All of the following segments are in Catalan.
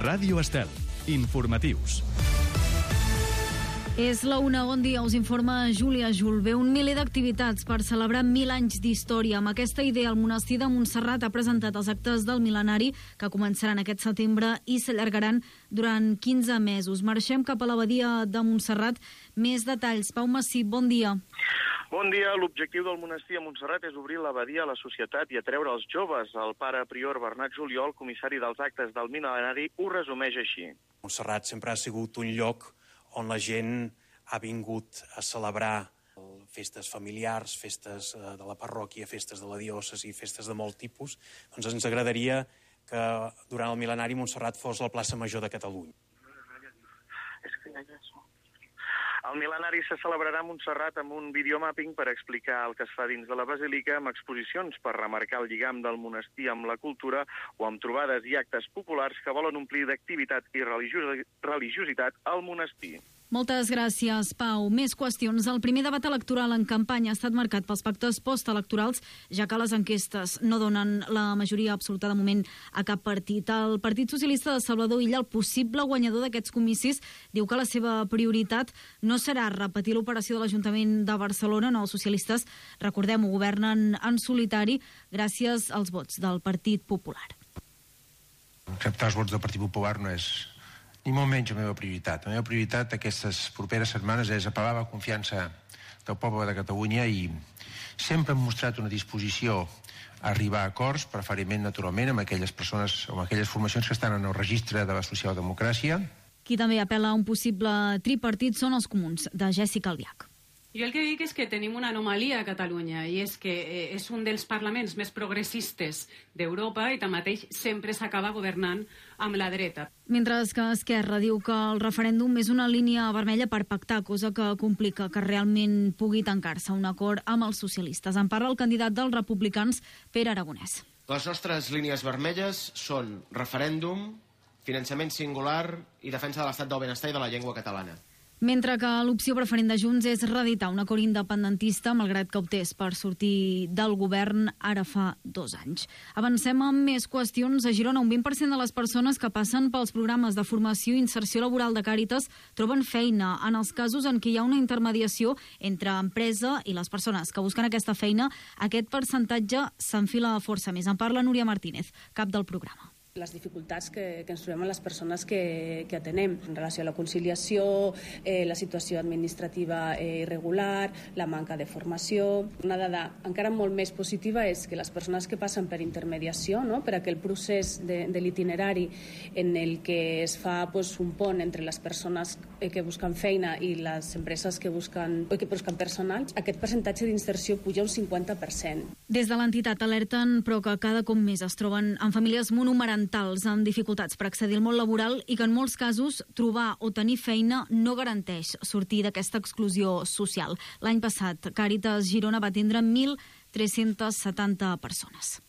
Ràdio Estel. Informatius. És la 1, bon dia, us informa Júlia Julve. Un miler d'activitats per celebrar 1000 anys d'història. Amb aquesta idea, el monestir de Montserrat ha presentat els actes del mil·lenari que començaran aquest setembre i s'allargaran durant 15 mesos. Marxem cap a l'abadia de Montserrat. Més detalls. Pau Massip, bon dia. Bon dia. L'objectiu del monestir de Montserrat és obrir l'abadia a la societat i atreure els joves. El pare prior Bernat Juliol, comissari dels actes del mil·lenari, ho resumeix així. Montserrat sempre ha sigut un lloc on la gent ha vingut a celebrar festes familiars, festes de la parròquia, festes de la diòcesi, festes de molt tipus. Doncs ens agradaria que durant el mil·lenari Montserrat fos la plaça major de Catalunya. El mil·lenari se celebrarà a Montserrat amb un videomapping per explicar el que es fa dins de la basílica, amb exposicions per remarcar el lligam del monestir amb la cultura o amb trobades i actes populars que volen omplir d'activitat i religiositat al monestir. Moltes gràcies, Pau. Més qüestions. El primer debat electoral en campanya ha estat marcat pels pactes postelectorals, ja que les enquestes no donen la majoria absoluta de moment a cap partit. El Partit Socialista de Salvador Illa, el possible guanyador d'aquests comicis, diu que la seva prioritat no serà repetir l'operació de l'Ajuntament de Barcelona. No, els socialistes, recordem-ho, governen en solitari gràcies als vots del Partit Popular. Acceptar els vots del Partit Popular no és ni molt menys la meva prioritat. La meva prioritat aquestes properes setmanes és apel·lar a la confiança del poble de Catalunya i sempre hem mostrat una disposició a arribar a acords, preferentment naturalment amb aquelles persones o amb aquelles formacions que estan en el registre de la socialdemocràcia. Qui també apel·la a un possible tripartit són els comuns, de Jessica Albiach. Jo el que dic és que tenim una anomalia a Catalunya i és que és un dels parlaments més progressistes d'Europa i tanmateix sempre s'acaba governant amb la dreta. Mentre que Esquerra diu que el referèndum és una línia vermella per pactar, cosa que complica que realment pugui tancar-se un acord amb els socialistes. En parla el candidat dels republicans, Pere Aragonès. Les nostres línies vermelles són referèndum, finançament singular i defensa de l'estat del benestar i de la llengua catalana. Mentre que l'opció preferent de Junts és reeditar un acord independentista, malgrat que optés per sortir del govern ara fa 2 anys. Avancem amb més qüestions. A Girona, un 20% de les persones que passen pels programes de formació i inserció laboral de Càritas troben feina. En els casos en què hi ha una intermediació entre empresa i les persones que busquen aquesta feina, aquest percentatge s'enfila força més. En parla Núria Martínez, cap del programa. Les dificultats que ens trobem amb les persones que atenem en relació a la conciliació, la situació administrativa irregular, la manca de formació. Una dada encara molt més positiva és que les persones que passen per intermediació, no, per aquell procés de l'itinerari en el que es fa un pont entre les persones que busquen feina i les empreses que busquen personal, aquest percentatge d'inserció puja un 50%. Des de l'entitat alerten, però que cada cop més es troben en famílies monomarentals amb dificultats per accedir al món laboral i que en molts casos trobar o tenir feina no garanteix sortir d'aquesta exclusió social. L'any passat, Càritas Girona va atendre 1.370 persones.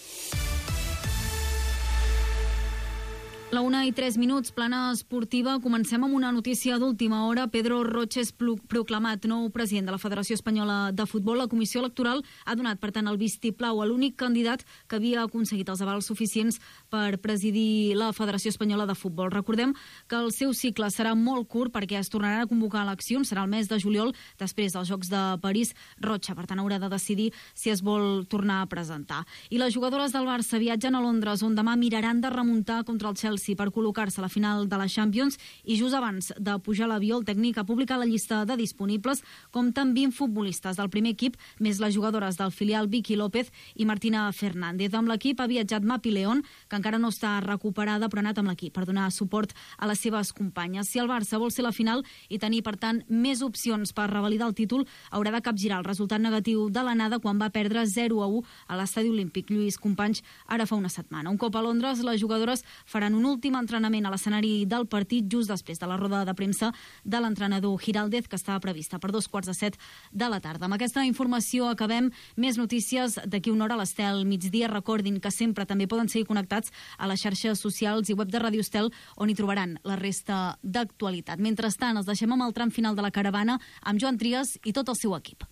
La 1:03, plana esportiva. Comencem amb una notícia d'última hora. Pedro Rocha és proclamat nou president de la Federació Espanyola de Futbol. La Comissió Electoral ha donat, per tant, el vistiplau a l'únic candidat que havia aconseguit els avals suficients per presidir la Federació Espanyola de Futbol. Recordem que el seu cicle serà molt curt perquè es tornaran a convocar eleccions. Serà el mes de juliol, després dels Jocs de París. Rocha, per tant, haurà de decidir si es vol tornar a presentar. I les jugadores del Barça viatgen a Londres, on demà miraran de remuntar contra el Chelsea per col·locar-se a la final de la Champions, i just abans de pujar a l'avió el tècnic ha publicat la llista de disponibles, com tant 20 futbolistes del primer equip, més les jugadores del filial Vicky López i Martina Fernández. Amb l'equip ha viatjat Mapi León, que encara no està recuperada, però ha anat amb l'equip per donar suport a les seves companyes. Si el Barça vol ser la final i tenir, per tant, més opcions per revalidar el títol, haurà de capgirar el resultat negatiu de l'anada quan va perdre 0-1 a l'Estadi Olímpic Lluís Companys ara fa una setmana. Un cop a Londres, les jugadores faran un últim entrenament a l'escenari del partit just després de la roda de premsa de l'entrenador Giraldez, que estava prevista per 2:15 de la tarda. Amb aquesta informació acabem. Més notícies d'aquí una hora a l'Estel migdia. Recordin que sempre també poden seguir connectats a les xarxes socials i web de Ràdio Estel, on hi trobaran la resta d'actualitat. Mentrestant, els deixem amb el tram final de la caravana amb Joan Trias i tot el seu equip.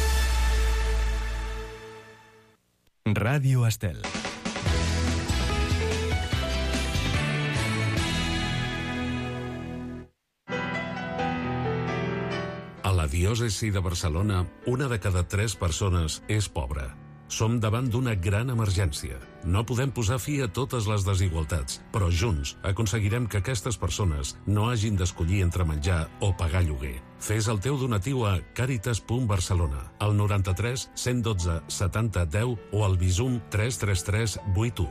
Ràdio Estel. diòcesi de Barcelona, 1 de cada 3 persones és pobra. Som davant d'una gran emergència. No podem posar fi a totes les desigualtats, però junts aconseguirem que aquestes persones no hagin d'escollir entre menjar o pagar lloguer. Fes el teu donatiu a caritas.barcelona, al 93 112 70 10 o al Bizum 333 81.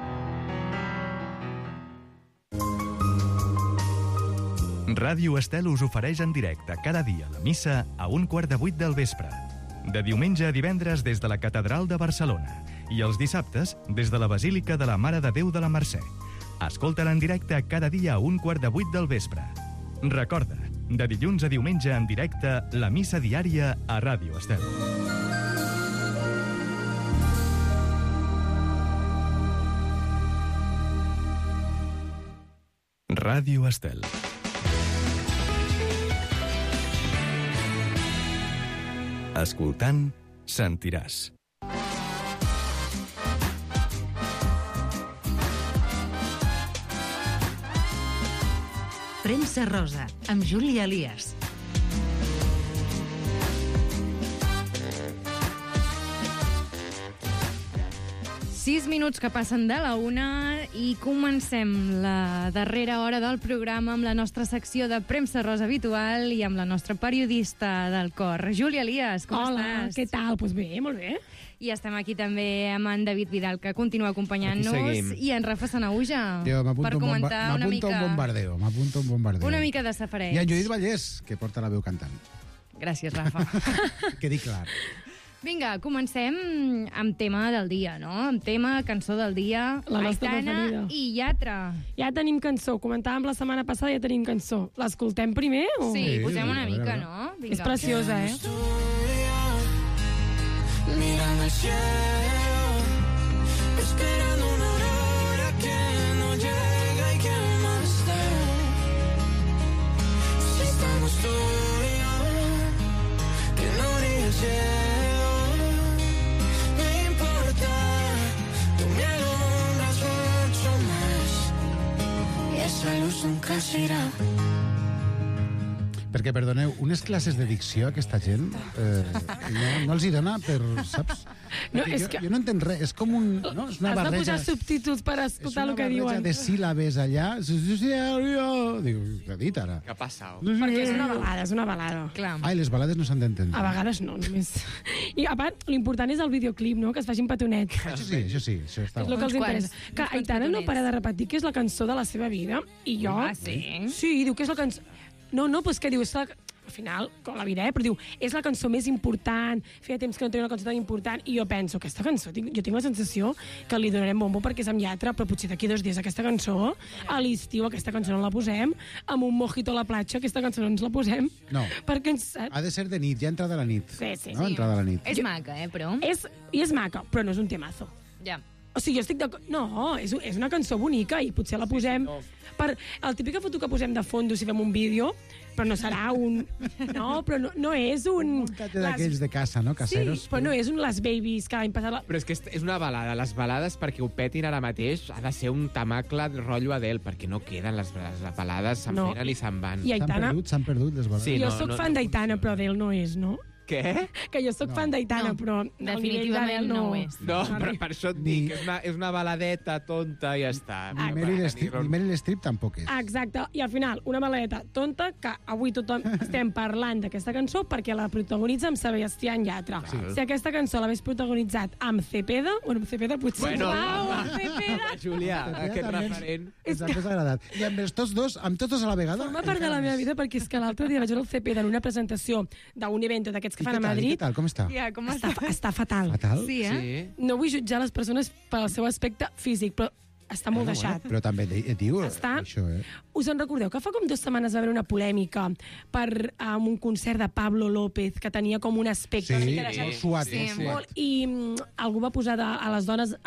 Ràdio Estel us ofereix en directe cada dia la missa a 7:15 del vespre. De diumenge a divendres des de la Catedral de Barcelona i els dissabtes des de la Basílica de la Mare de Déu de la Mercè. Escolta-la en directe cada dia a 7:15 del vespre. Recorda, de dilluns a diumenge en directe, la missa diària a Ràdio Estel. Ràdio Estel. Escoltant, sentiràs. Premsa Rosa, amb Júlia Elias. Sis minuts que passen de la 1 i comencem la darrera hora del programa amb la nostra secció de Premsa Rosa habitual i amb la nostra periodista del cor, Júlia Elias. Com estàs? Hola, què tal? Doncs bé, molt bé. I estem aquí també amb en David Vidal, que continua acompanyant-nos, i en Rafa Sanauja, per comentar una mica... M'apunta un bombardeo. Una mica de safareig. I en Judit Vallès, que porta la veu cantant. Gràcies, Rafa. Quedi clar. Vinga, comencem amb tema del dia, no? Amb tema, cançó del dia, la nostra Aitana preferida. I Yatra. Ja tenim cançó, comentàvem la setmana passada, ja tenim cançó. L'escoltem primer? O... Sí, posem una mica, no? Vinga. És preciosa, eh? Mirando el cielo, esperando una aurora que no llega y que más da. Si estamos tú y yo, que no brilla el cielo, no importa, tú me alumbras mucho más y esa luz nunca se irá. Perquè, perdoneu, unes classes de dicció, aquesta gent, no els hi dona per, saps? No, és que... Jo no entenc res, és com un... No? És una Has barreja... de posar subtítols per escoltar el que diuen. És una barreja de síl·labes allà. Diu, què ha dit ara? Què ha passat? Perquè és una balada, és una balada. Clar. Ai, les balades no s'han d'entendre. A vegades no, només. I a part, l'important és el videoclip, no? Que es facin petonet. Això sí, això està És el que els interessa. Que Aitana no para de repetir que és la cançó de la seva vida. I jo... Ah, sí? Sí, diu que és la cançó... No, doncs que diu, és la... Al final, com la vida, però diu, és la cançó més important, feia temps que no tenia una cançó tan important, i jo penso, aquesta cançó, jo tinc la sensació que li donarem bombo perquè és amb Yatra, però potser d'aquí 2 dies aquesta cançó, a l'estiu aquesta cançó no la posem, amb un mojito a la platja aquesta cançó no ens la posem. No, perquè ha de ser de nit, ja entrada la nit. Sí. No? Entrada la nit. És maca, però... És maca, però no és un temazo. Ja. O sigui, jo estic d'acord... No, és una cançó bonica i potser la posem... Per el típica foto que posem de fondo si fem un vídeo, però no serà un... No, però no és un... Un muntatge d'aquells de casa, no? Caseros. Sí, però no és un Les Babies que l'any passat... Però és que és una balada. Les balades, perquè ho petin ara mateix, ha de ser un tamacle rotllo Adele, perquè no queden les balades, se'n venen i se'n van. I Aitana... S'han perdut les balades. Sí, jo soc fan d'Aitana, però Adele no és, no? Què? Que jo sóc fan d'Aitana, però... Definitivament no ho és. No, però per això et dic, és una baladeta tonta i ja està. Ni Meryl Streep tampoc és. Exacte, i al final, una baladeta tonta que avui tothom estem parlant d'aquesta cançó perquè la protagonitza amb Sebastián Yatra. Sí. Si aquesta cançó l'hagués protagonitzat amb Cepeda, amb Cepeda potser... Bueno, amb Cepeda... Júlia, aquest referent... Ens has agradat. I amb tots dos a la vegada... Forma part de la meva vida perquè és que l'altre dia vaig veure el Cepeda en una presentació d'un event d'aquests que fan a Madrid. I què tal? Com està? Ja, com està? Està fatal. Fatal? Sí, Sí. No vull jutjar les persones pel seu aspecte físic, però està molt deixat. Però també et diu Està... això, Us en recordeu que fa com 2 setmanes va haver una polèmica per un concert de Pablo López que tenia com un aspecte una mica deixat. Molt suat, Molt, i algú va posar a les dones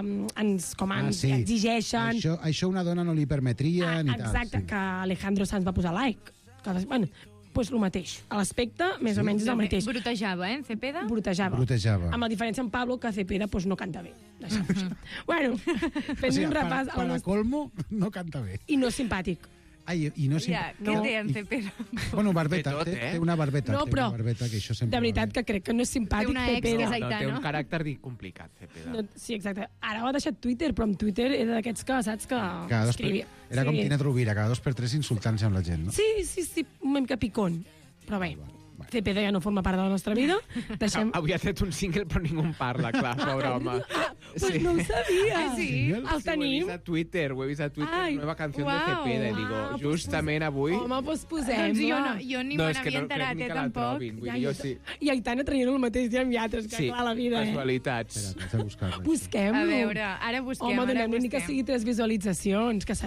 ens exigeixen... Això una dona no li permetria ni tal. Exacte, que Alejandro Sanz va posar like. Bueno, doncs el mateix. A l'aspecte, més o menys és el mateix. Brutejava, Cepeda? Brutejava. Amb la diferència en Pablo, que Cepeda no canta bé. Bueno, fent un repàs... Para colmo, no canta bé. I no és simpàtic. Ai, i no Ja, què té en Cepeda? Bueno, barbeta, Té tot, té una barbeta. No, té però, una barbeta, que això sempre de veritat que crec que no és simpàtic Té una ex Cepeda. que és No, Aitana. té un caràcter complicat, Cepeda. No, sí, exacte. Ara ho ha deixat Twitter, però amb Twitter era d'aquests que, saps, que Cada dos per... escrivia. Era com Tinet Rovira, cada 2 per 3 insultant-se amb la gent, no? Sí, una mica picón. Però bé, Cepeda ja no forma part de la nostra vida. Deixem... Avui ha tret un single però ningú en parla, clar, pobre home. Pues no ho sabia. Ah, sí? El Ho he tenim. vist a Twitter, Ai, nueva canción de uau. Cepeda, i digo, justament avui... Home, doncs posem-la. Doncs jo ni me és que n'havia no crec enterat, ni que la tampoc. trobin, vull dir, jo sí. I Aitana traient el mateix dia amb Iatres, que Sí, clar, la vida, casualitats. Espera, haig de buscar-la. Busquem-lo. A veure, ara busquem, Home, ara donem-li ni que busquem. sigui 3 visualitzacions, que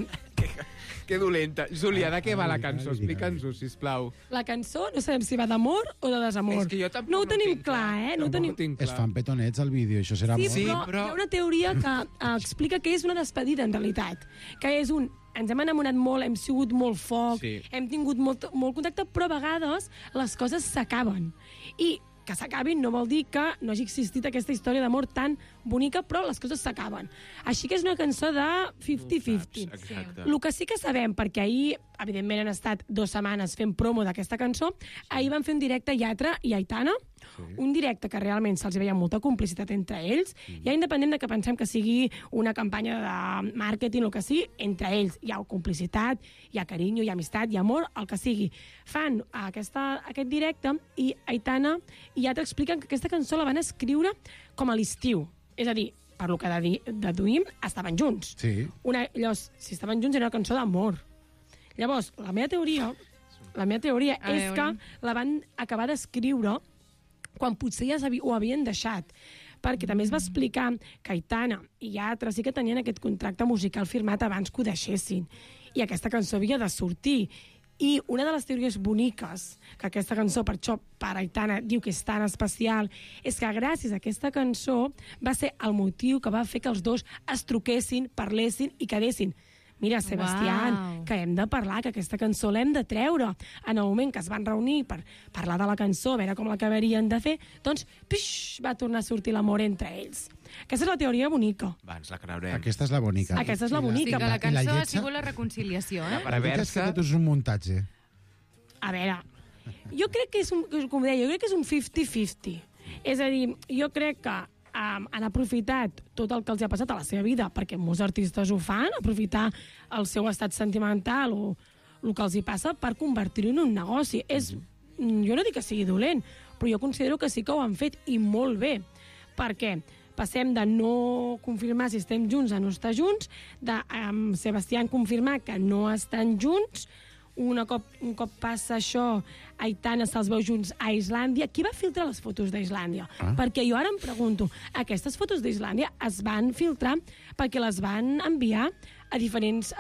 Que dolenta. Júlia, de què va la cançó? Digue-li. Explica'ns-ho, sisplau. La cançó no sabem si va d'amor o de desamor. És que jo tampoc no ho no tenim tinc clar, clar. No ho Tampoc tenim... ho tinc Es fan petonets al vídeo, això serà Sí, molt... però hi ha una teoria que explica que és una despedida, en realitat. Que és un... Ens hem enamorat molt, hem sigut molt foc, Sí. hem tingut molt contacte, però a vegades les coses s'acaben. I que s'acabin no vol dir que no hagi existit aquesta història d'amor tan bonica, però les coses s'acaben. Així que és una cançó de 50-50. Exacte. El que sí que sabem, perquè ahir, evidentment, han estat 2 setmanes fent promo d'aquesta cançó, ahir van fer un directe Yatra i Aitana, un directe que realment se'ls veia molta complicitat entre ells, ja independent de que pensem que sigui una campanya de màrqueting, el que sigui, entre ells hi ha complicitat, hi ha carinyo, hi ha amistat, hi ha amor, el que sigui. Fan aquest directe i Aitana i Yatra expliquen que aquesta cançó la van escriure com a l'estiu. És a dir, per lo que deduïm, estaven junts. Sí. Llavors, si estaven junts, era una cançó d'amor. Llavors, la meva teoria és que la van acabar d'escriure quan potser ja ho havien deixat, perquè també es va explicar que Aitana i Yatra sí que tenien aquest contracte musical firmat abans que ho deixessin, i aquesta cançó havia de sortir. I una de les teories boniques que aquesta cançó, per això, per Aitana, diu que és tan especial, és que gràcies a aquesta cançó va ser el motiu que va fer que els dos es truquessin, parlessin i quedessin. Mira, Sebastián, Uau. que hem de parlar, que aquesta cançó l'hem de treure. En el moment que es van reunir per parlar de la cançó, a veure com l'acabarien de fer, doncs, pix, va tornar a sortir l'amor entre ells. Aquesta és la teoria bonica. Va, ens la creurem. Aquesta és la bonica. Aquesta és la Sí, bonica. que la I cançó ha lletja? sigut la reconciliació, eh? Per La veritat és que tot és un muntatge. A veure, jo crec que és com deia, jo crec que és un 50-50. És a dir, jo crec que han aprofitat tot el que els ha passat a la seva vida, perquè molts artistes ho fan, aprofitar el seu estat sentimental o el que els hi passa per convertir-ho en un negoci. Jo no dic que sigui dolent, però jo considero que sí que ho han fet i molt bé, perquè passem de no confirmar si estem junts a no estar junts, de Sebastián confirmar que no estan junts. Un cop passa això, Aitana se'ls veu junts a Islàndia. Qui va filtrar les fotos d'Islàndia? Perquè jo ara em pregunto, aquestes fotos d'Islàndia es van filtrar perquè les van enviar a diferents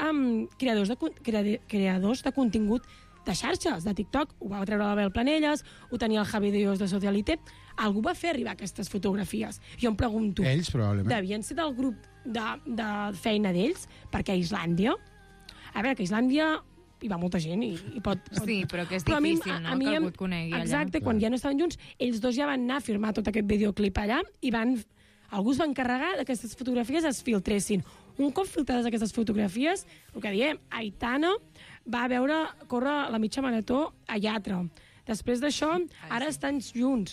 creadors de contingut de xarxes, de TikTok. Ho va treure la Bel Planelles, ho tenia el Javi Dios de Socialité. Algú va fer arribar aquestes fotografies. Jo em pregunto... Ells, probablement. Devien ser del grup de feina d'ells, perquè a Islàndia... A veure, que a Islàndia hi va molta gent i pot... Sí, però que és Però a mi- difícil, no?, a mi que em- algú et conegui allà. Exacte, quan ja no estaven junts, ells dos ja van anar a firmar tot aquest videoclip allà i algú es va encarregar que aquestes fotografies es filtressin. Un cop filtrades aquestes fotografies, el que diem, Aitana va veure córrer la mitja marató a Yatra. Després d'això, ara estan junts.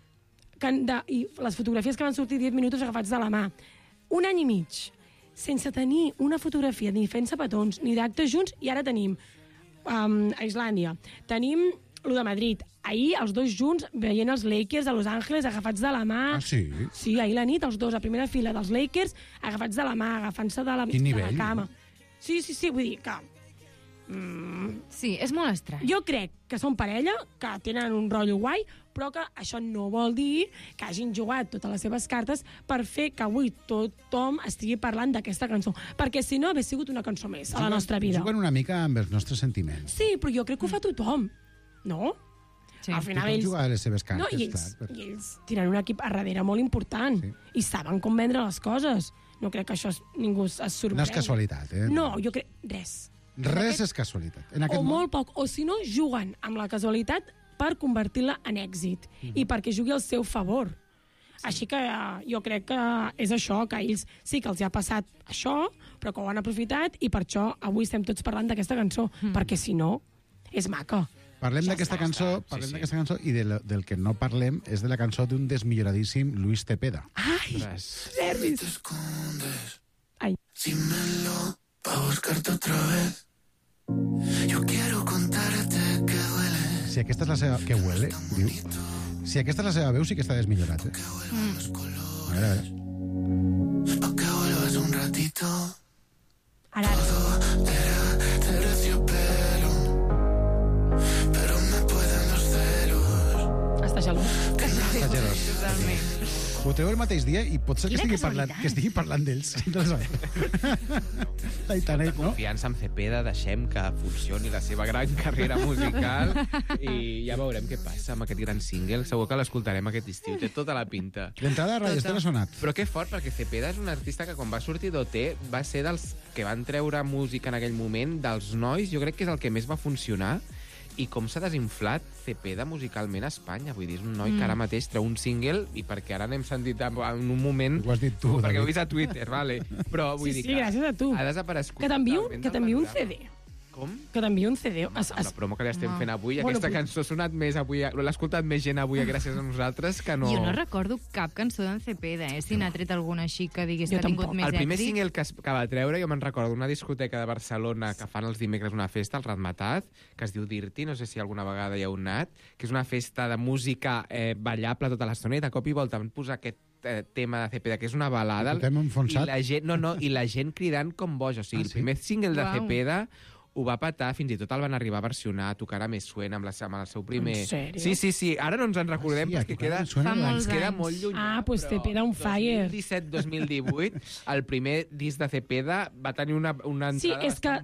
I les fotografies que van sortir 10 minuts agafats de la mà. 1 any i mig, sense tenir una fotografia ni fent-se petons, ni d'actes junts, i ara tenim a Islàndia. Tenim lo de Madrid. Ahir, els dos junts, veient els Lakers a Los Angeles, agafats de la mà. Ah, sí? Sí, ahir la nit, els dos, a primera fila dels Lakers, agafats de la mà, agafant-se de la nivell, cama. Sí, vull dir que... Sí, és molt estrany. Jo crec que són parella, que tenen un rotllo guai, però que això no vol dir que hagin jugat totes les seves cartes per fer que avui tothom estigui parlant d'aquesta cançó. Perquè si no, hauria sigut una cançó més a la nostra vida. Juguen una mica amb els nostres sentiments. Sí, però jo crec que ho fa tothom, no? Sí. Al final Tothom ells... juga a les seves cartes, no, i ells, clar. i ells tenen un equip a darrere molt important i saben com vendre les coses. No crec que això ningú es sorprengui. No és casualitat, eh? No, jo crec... Res. Res és casualitat. En aquest O món... molt poc. O si no, juguen amb la casualitat per convertir-la en èxit i perquè jugui al seu favor. Així que jo crec que és això, que a ells sí que els ha passat això, però que ho han aprofitat, i per això avui estem tots parlant d'aquesta cançó, perquè si no, és maca. Parlem d'aquesta cançó, i del que no parlem és de la cançó d'un desmilloradíssim Luis Cepeda. Ai, nervis. Ai. Dímelo pa buscarte otra vez. Yo quiero contarte que duele. Si aquesta és la seva... Que huele, diu. Si aquesta és la seva veu, sí que està desmillorat, A veure. Pa que vuelvas un ratito. Ara. Terciopelo. Pero me pueden los celos. Està gelós. Està gelós. Ho treu el mateix dia i pot ser que estigui parlant d'ells. Titanic, no? Confiança en Cepeda, deixem que funcioni la seva gran carrera musical i ja veurem què passa amb aquest gran single. Segur que l'escoltarem aquest estiu, té tota la pinta. L'entrada de Radio Estel ha sonat. Però que fort, perquè Cepeda és un artista que quan va sortir d'OT va ser dels que van treure música en aquell moment, dels nois, jo crec que és el que més va funcionar. I com s'ha desinflat Cepeda musicalment a Espanya. Vull dir, és un noi que ara mateix treu un single i perquè ara n'hem sentit en un moment... Ho has dit tu, perquè David. ho he vist a Twitter, vale? Però vull dir que gràcies a tu. ha desaparegut. Que t'envio un CD. Com? Que t'envio un CD. Amb la promo que li estem fent avui, Bueno, aquesta cançó ha sonat més avui, l'ha escoltat més gent avui gràcies a nosaltres que no... Jo no recordo cap cançó d'en Cepeda, si n'ha tret alguna així que digués que ha tingut més El primer èxit. single que va treure, jo me'n recordo d'una discoteca de Barcelona que fan els dimecres una festa, el Ratmatat, que es diu Dirty, no sé si alguna vegada hi heu anat, que és una festa de música ballable tota l'estona, i de cop i volta van posar aquest tema de Cepeda, que és una balada, Tothom enfonsat. i la gent, i la gent cridant com boja. O sigui, el primer single de Cepeda ho va patar, fins i tot el van arribar a versionar, a tocar a Més Suena amb el seu primer... En sèrio? Sí, ara no ens en recordem perquè ens queda molt lluny. Pues Cepeda on fire. 2017-2018, el primer disc de Cepeda va tenir una entrada Sí, és que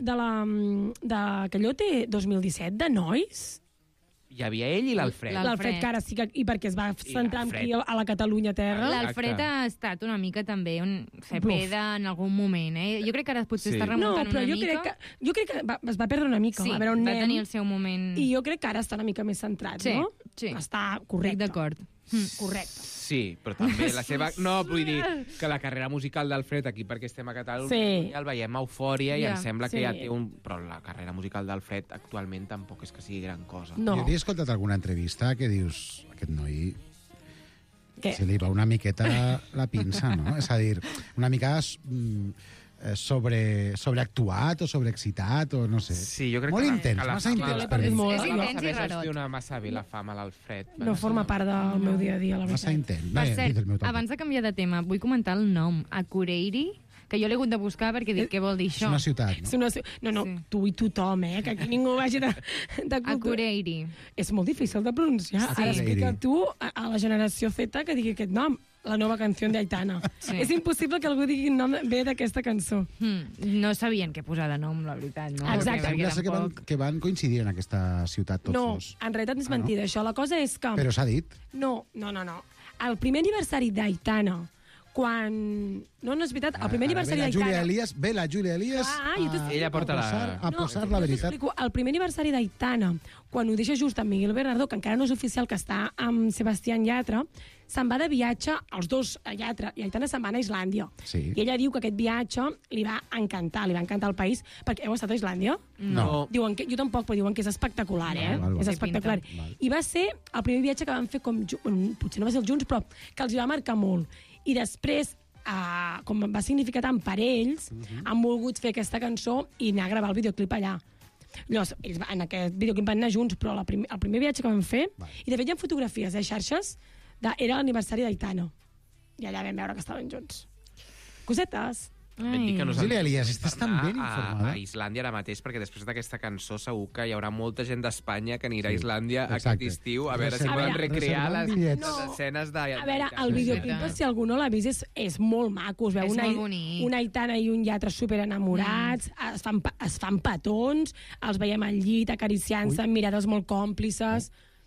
d'allò té 2017, de nois... Hi havia ell i l'Alfred. L'Alfred, que ara sí que... I perquè es va centrar aquí a la Catalunya terra. L'Alfred ha estat una mica també un Cepeda en algun moment, Jo crec que ara potser està remuntant una mica. Jo crec que es va perdre una mica. Sí, a veure on va anem. tenir el seu moment. I jo crec que ara està una mica més centrat, no? Sí. Està correcte. D'acord. Correcte. Sí, però també la seva... No, vull dir que la carrera musical d'Alfred, aquí perquè estem a Catalunya, el veiem a Eufòria i em sembla que ja té un... Però la carrera musical d'Alfred actualment tampoc és que sigui gran cosa. No. Jo he escoltat alguna entrevista que dius, aquest noi... Què? Se li va una miqueta la pinça, no? És a dir, una mica sobreactuat o sobreexcitat o no sé. Sí, jo crec molt que intens, massa intens per mi. És intens i rarot. Gestiona massa bé la fama l'Alfred. No forma part del meu dia a dia, la veritat. Massa intens. Per cert, abans de canviar de tema, vull comentar el nom, Akureyri, que jo l'he hagut de buscar perquè dic, què vol dir això? És una ciutat, no? No, tu i tothom, que aquí ningú vagi de cultura. Akureyri. És molt difícil de pronunciar. Ara explica tu a la generació Z que digui aquest nom. La nova canció d'Aitana. Sí. És impossible que algú digui nom bé d'aquesta cançó. No sabien què posar de nom, la veritat, no? Exacte. Sembla que van coincidir en aquesta ciutat tots dos. No, en realitat és mentida, això. La cosa és que... Però s'ha dit. No. El primer aniversari d'Aitana, quan... No és veritat, el primer aniversari d'Aitana... Ve la Júlia Elias ella porta a posar la veritat. El primer aniversari d'Aitana, quan ho deixa just amb Miguel Bernardo, que encara no és oficial, que està amb Sebastián Yatra, se'n va de viatge, els dos, Yatra i Aitana, se'n van a Islàndia. Sí. I ella diu que aquest viatge li va encantar el país. Perquè heu estat a Islàndia? No. Diuen que, jo tampoc, però diuen que és espectacular, Val. És espectacular. I va ser el primer viatge que van fer potser no va ser els junts, però que els va marcar molt. I després, com va significar tant per ells, han volgut fer aquesta cançó i anar a gravar el videoclip allà. Llavors, ells en aquest videoclip van anar junts, però el primer viatge que van fer, i de fet hi ha fotografies, xarxes, era l'aniversari d'Aitana. I allà vam veure que estaven junts. Cosetes. Júlia Elias, estàs tan ben informada. A Islàndia ara mateix, perquè després d'aquesta cançó segur que hi haurà molta gent d'Espanya que anirà a Islàndia aquest estiu a veure si poden recrear les escenes d'Aitana. A veure, el videoclip, si algú no l'ha vist, és molt maco. Es veu una Aitana i un Yatra superenamorats, es fan petons, els veiem al llit acariciant-se amb mirades molt còmplices.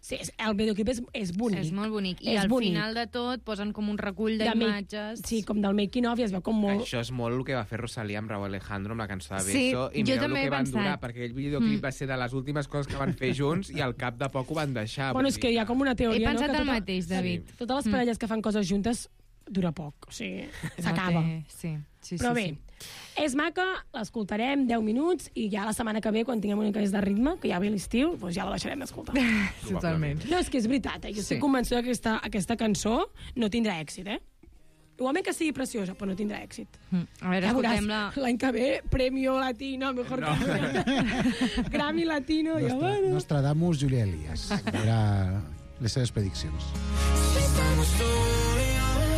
Sí, el videoclip és bonic. És molt bonic. I És al bonic. final de tot posen com un recull d'imatges. Sí, com del making of, i es veu com molt... Això és molt el que va fer Rosalía amb Raúl Alejandro amb la cançó de Sí, Beso, i jo mireu el també que he van pensat. durar, perquè aquell videoclip va ser de les últimes coses que van fer junts i al cap de poc ho van deixar. Bueno, és que hi ha com una teoria, He pensat no? el mateix, David. Totes les parelles que fan coses juntes dura poc, o sigui, s'acaba. Sí. Però bé, és maca, l'escoltarem 10 minuts i ja la setmana que ve, quan tinguem una mica més de ritme, que ja ve l'estiu, doncs ja la deixarem d'escoltar. Totalment. No, és que és veritat, jo estic convençuda que aquesta cançó no tindrà èxit, Igualment que sigui preciosa, però no tindrà èxit. A veure, escoltem-la. L'any que ve, Premio Latino, mejor canción. Grammy Latino, ja bueno. Nostradamus, Júlia Elias. A veure les seves prediccions. Si estamos tú y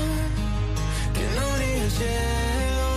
yo, que no brilla el cielo,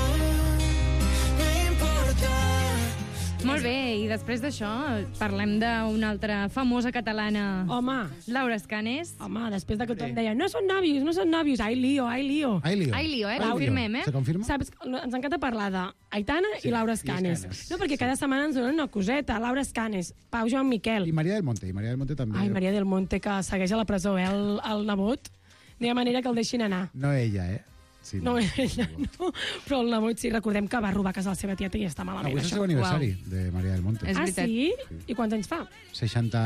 no importa. Molt bé, i després d'això parlem d'una altra famosa catalana. Home. Laura Escanes. Home, després de que tothom deia no són nòvios, ai lío. Ai, lío, confirmem, Se confirma? Saps, ens encanta parlar d'Aitana i Laura Escanes. No, perquè cada setmana ens donen una coseta. Laura Escanes, Pau Joan Miquel. I Maria del Monte també. Ai, Maria del Monte, que segueix a la presó, el nebot. No hi ha manera que el deixin anar. No ella, Sí, no, ella no. Però el nebot, sí, recordem que va robar a casa la seva tieta i està malament. Avui és el seu aniversari, de Maria del Monte. Sí? I quants anys fa? 60...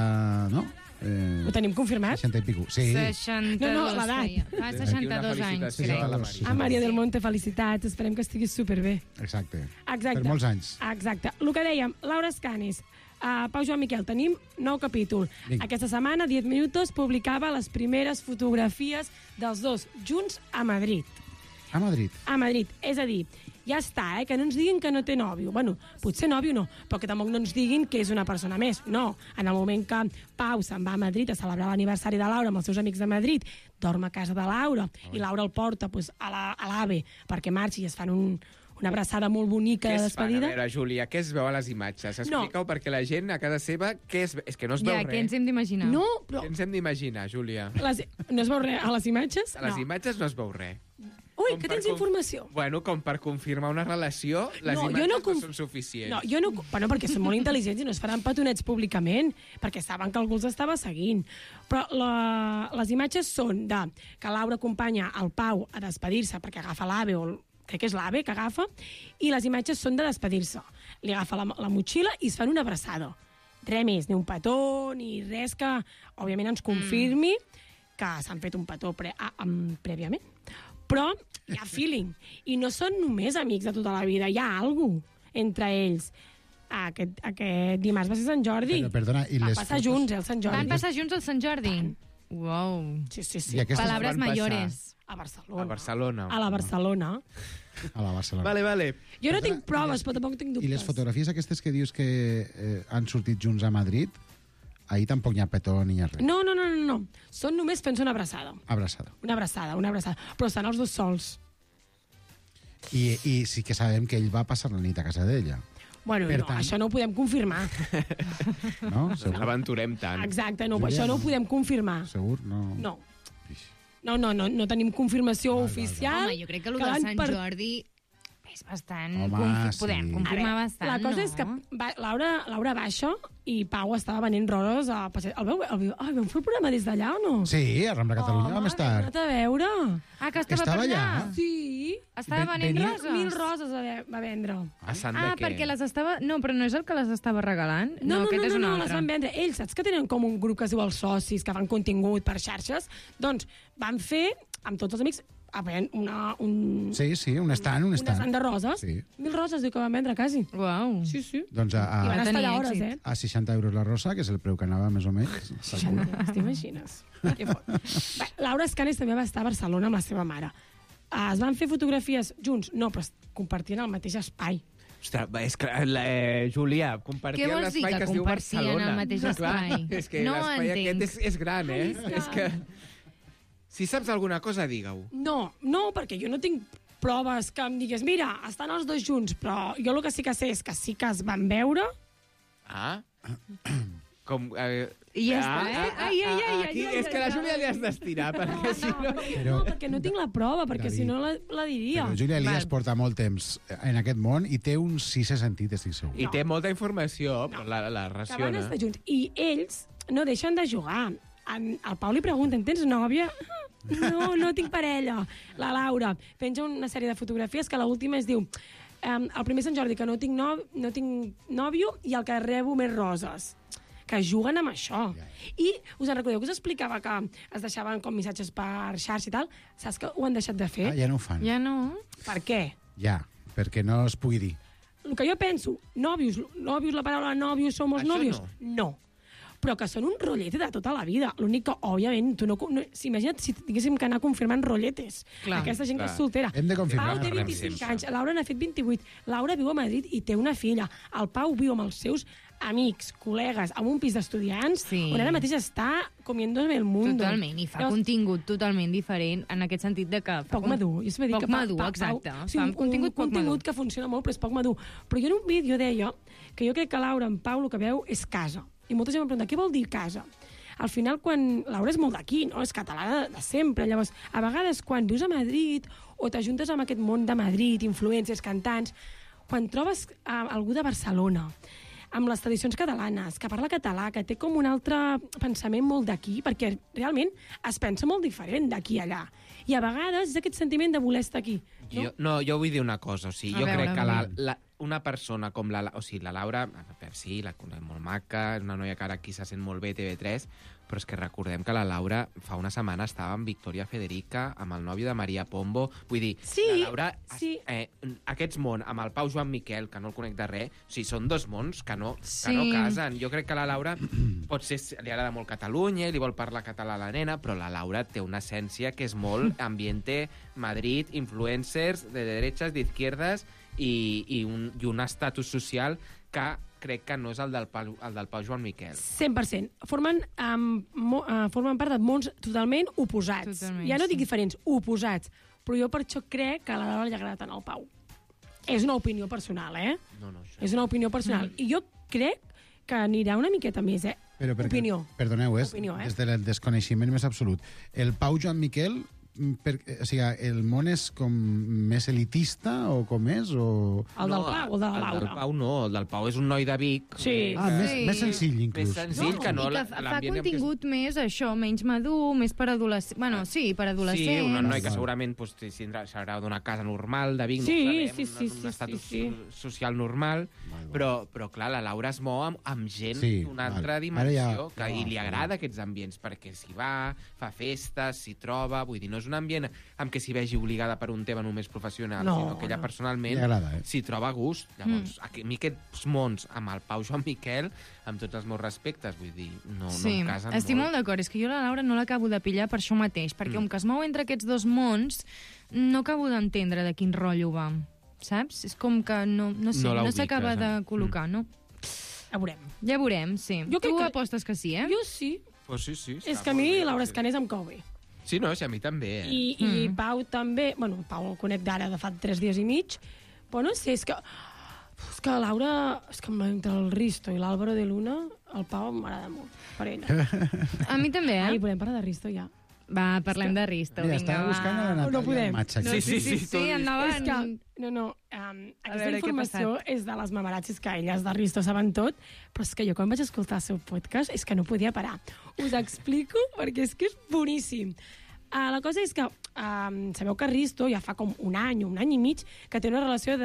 no? Ho tenim confirmat? 60 i pico. Sí. 62 no, l'edat. Fa 62 anys, crec. Maria del Monte, felicitats. Esperem que estiguis superbé. Exacte. Per molts anys. Exacte. El que dèiem, Laura Escanes, Pau Joan Miquel, tenim nou capítol. Aquesta setmana, 10 minuts, publicava les primeres fotografies dels dos junts a Madrid. A Madrid. A Madrid. És a dir, ja està, que no ens diguin que no té nòvio. Bueno, potser nòvio no, però que tampoc no ens diguin que és una persona més. No, en el moment que Pau se'n va a Madrid a celebrar l'aniversari de Laura amb els seus amics de Madrid, dorm a casa de Laura, i Laura el porta a l'AVE perquè marxi i es fan una abraçada molt bonica de despedida. A veure, Júlia, què es veu a les imatges? Explica-ho perquè la gent a casa seva... És que no es veu res. Què ens hem d'imaginar? No, però... Què ens hem d'imaginar, Júlia? No es veu res a les imatges? A les imatges no es veu res. Ui, que tens informació. Bueno, com per confirmar una relació, les imatges no són suficients. No, jo no... Bueno, perquè són molt intel·ligents i no es faran petonets públicament, perquè saben que algú els estava seguint. Però les imatges són de que Laura acompanya el Pau a despedir-se perquè agafa l'AVE, o crec que és l'AVE que agafa, i les imatges són de despedir-se. Li agafa la motxilla i es fan una abraçada. Res més, ni un petó, ni res que, òbviament, ens confirmi que s'han fet un petó prèviament. Però hi ha feeling. I no són només amics de tota la vida. Hi ha alguna cosa entre ells. Aquest dimarts va ser Sant Jordi. Però, perdona, i les passar fotos... junts, el Sant Jordi. Van passar junts el Sant Jordi? Uau. Sí. Palabras mayores. A Barcelona. A Barcelona. A la Barcelona. A la Barcelona. Vale. Jo no tinc proves, però tampoc tinc dubtes. I les fotografies aquestes que dius que han sortit junts a Madrid, ahir tampoc n'hi ha petó ni hi ha res. No. Són només fent-se una abraçada. Una abraçada. Però estan els dos sols. I sí que sabem que ell va passar la nit a casa d'ella. Bueno, no, això no ho podem confirmar. No? No aventurem tant. Exacte, no, això no ho podem confirmar. Segur? No. No tenim confirmació oficial. Home, jo crec que el de Sant Jordi és bastant... Podem confirmar bastant, la cosa és que Laura baixa i Pau estava venent roses a passeig. Vam fer el programa des d'allà o no? Sí, a Rambla Catalunya vam estar. Hem anat a veure. Que estava per allà? Sí. Estava venent roses? 1.000 roses va vendre. Perquè les estava... No, però no és el que les estava regalant? No, aquest és un altre. les van vendre. Ells, saps que tenen com un grup que es diu els socis, que fan contingut per xarxes? Doncs van fer, amb tots els amics, Sí, un estant. Un estant de roses. Sí. 1.000 roses, diu que van vendre, quasi. Uau. Sí. Doncs I van estar allà hores, a 60 euros la rosa, que és el preu que anava més o menys. 60, t'imagines? Laura Escanes també va estar a Barcelona amb la seva mare. Es van fer fotografies junts? No, però compartien el mateix espai. Ostres, és que, Júlia, compartien l'espai que es diu Barcelona. Què vols dir que compartien el mateix espai? És que l'espai aquest és gran, És que... Si saps alguna cosa, digue-ho. No, perquè jo no tinc proves que em digues, mira, estan els dos junts, però jo el que sí que sé és que sí que es van veure. Com... I ja està, Aquí és que la Júlia li has d'estirar, perquè si no... No, perquè no tinc la prova, perquè si no la diria. Però Júlia Elias porta molt temps en aquest món i té un sisè sentit, estic segur. I té molta informació, però la raciona. Que van estar junts. I ells no deixen de jugar. al Pau li pregunten, tens nòvia? No tinc parella. La Laura penja una sèrie de fotografies que l'última es diu el primer Sant Jordi que no tinc nòvio i el que rebo més roses. Que juguen amb això. I us en recordeu que us explicava que es deixaven com missatges per xarxa i tal? Saps que ho han deixat de fer? Ja no ho fan. Ja no. Per què? Ja, perquè no es pugui dir. El que jo penso, nòvios, la paraula nòvios, somos Això nòvios, no. Però que són un rotllete de tota la vida. L'únic que, òbviament, tu no imagina't si tinguéssim que anar confirmant rotletes. Clar, aquesta gent que és soltera. Hem de confirmar. Pau té 25 anys, Laura n'ha fet 28. Laura viu a Madrid i té una filla. El Pau viu amb els seus amics, col·legues, en un pis d'estudiants, on ara mateix està comiéndose el mundo. Totalment, i fa contingut totalment diferent en aquest sentit de que... Poc madur. Jo sempre dic poc que madur, exacte. Sí, Fa un contingut que funciona molt, però és poc madur. Però jo en un vídeo deia que jo crec que Laura en Pau el que veu és casa. I molta gent em pregunta, què vol dir casa? Al final, quan Laura és molt d'aquí, no? És catalana de sempre. Llavors, a vegades, quan vius a Madrid o t'ajuntes amb aquest món de Madrid, influències, cantants, quan trobes algú de Barcelona, amb les tradicions catalanes, que parla català, que té com un altre pensament molt d'aquí, perquè realment es pensa molt diferent d'aquí a allà. I a vegades és aquest sentiment de voler estar aquí. No? Jo vull dir una cosa, o sigui, jo crec que una persona com la Laura, sí, la conec molt maca, és una noia que ara aquí se sent molt bé a TV3, però és que recordem que la Laura fa una setmana estava amb Victoria Federica, amb el nòvio de Maria Pombo. Vull dir, la Laura... Aquests mons, amb el Pau Joan Miquel, que no el conec de res, o sigui, són dos mons que no casen. Jo crec que la Laura potser li agrada molt Catalunya i li vol parlar català a la nena, però la Laura té una essència que és molt ambiente Madrid, influencers de derechas, d'izquierdas i un estatus social que crec que no és el del Pau Joan Miquel. 100%. Formen part de mons totalment oposats. Totalment, ja no dic diferents, oposats. Però jo per això crec que a la Laura li agrada tant el Pau. És una opinió personal, No, és una opinió personal. I jo crec que anirà una miqueta més, Però perquè, opinió. Perdoneu, Opinió, des del desconeixement més absolut. El Pau Joan Miquel, o sigui, el món és com més elitista o com és? O... El del Pau o de la Laura? El del Pau no, el del Pau és un noi de Vic. Sí. Més senzill, inclús. Més senzill que no. I que fa contingut més, això, menys madur, més per adolescents. Bueno, sí, per adolescents. Sí, un noi que segurament serà d'una casa normal, de Vic, un estatus social normal, però clar, la Laura es mou amb gent d'una altra dimensió i li agrada aquests ambients, perquè s'hi va, fa festes, s'hi troba, vull dir, no és un ambient amb què s'hi vegi obligada per un tema només professional, sinó que ella personalment s'hi troba a gust. Llavors, a mi aquests mons amb el Pau Joan Miquel, amb tots els meus respectes, vull dir, no em casen molt. Estic molt d'acord, és que jo la Laura no l'acabo de pillar per això mateix, perquè com que es mou entre aquests dos mons, no acabo d'entendre de quin rotllo va, saps? És com que no s'acaba de col·locar, no? Ja veurem, sí. Tu apostes que sí, Jo sí. Pues sí. És que a mi Laura Escanés em cau bé. Sí, no, sí, a mi també. I Pau també... Bueno, Pau el conec d'ara de fa 3 dies i mig, però no sé, és que Laura... És que entre el Risto i l'Álvaro de Luna, el Pau m'agrada molt, per ella. A mi també, Ai, podem parlar de Risto, ja. Va, parlem de Risto, Mira, vinga, estava buscant a la Natàlia. No podem. Sí, endavant. Aquesta informació és de les mamaratxes que elles de Risto saben tot, però és que jo quan vaig escoltar el seu podcast és que no podia parar. Us explico perquè és que és boníssim. La cosa és que sabeu que Risto ja fa com un any i mig que té una relació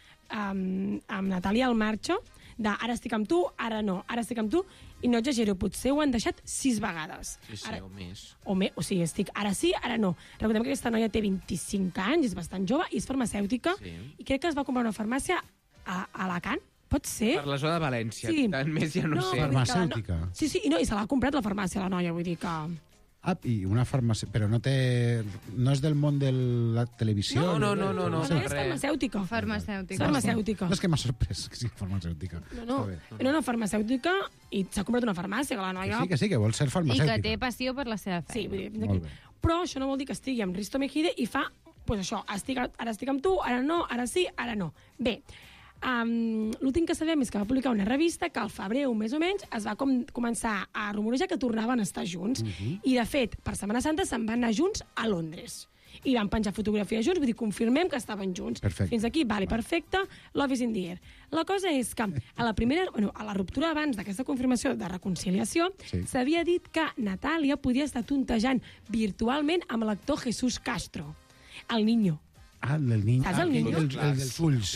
amb Natàlia Almarcho, de ara estic amb tu, ara no, ara estic amb tu, i no exagero, potser ho han deixat 6 vegades. Sí, o més. O sigui, estic ara sí, ara no. Recordem que aquesta noia té 25 anys, és bastant jove, i és farmacèutica, i crec que es va comprar una farmàcia a Alacant, pot ser? Per la zona de València, tant més ja no sé. Farmacèutica. Sí, i no, i se l'ha comprat la farmàcia, la noia, vull dir que... I una farmàcia... Però no és del món de la televisió? No. És farmacèutica. Farmacèutica. No és que m'ha sorprès que sigui farmacèutica. No, farmacèutica, i s'ha comprat una farmàcia, que la noia... Que sí, que vol ser farmacèutica. I que té passió per la seva feina. Sí, vull dir, però això no vol dir que estigui amb Risto Mejide i fa, doncs això, ara estic amb tu, ara no, ara sí, ara no. Bé, l'últim que sabem és que va publicar una revista que al febrer, un mes o menys, es va començar a rumorejar que tornaven a estar junts. I, de fet, per Setmana Santa se'n van anar junts a Londres. I van penjar fotografies junts, vull dir, confirmem que estaven junts. Perfecte. Fins aquí, vale, perfecte, love is in the air. La cosa és que a la ruptura abans d'aquesta confirmació de reconciliació, s'havia dit que Natàlia podia estar tontejant virtualment amb l'actor Jesús Castro, el niño. Ah, el niño. Saps el niño? El dels ulls.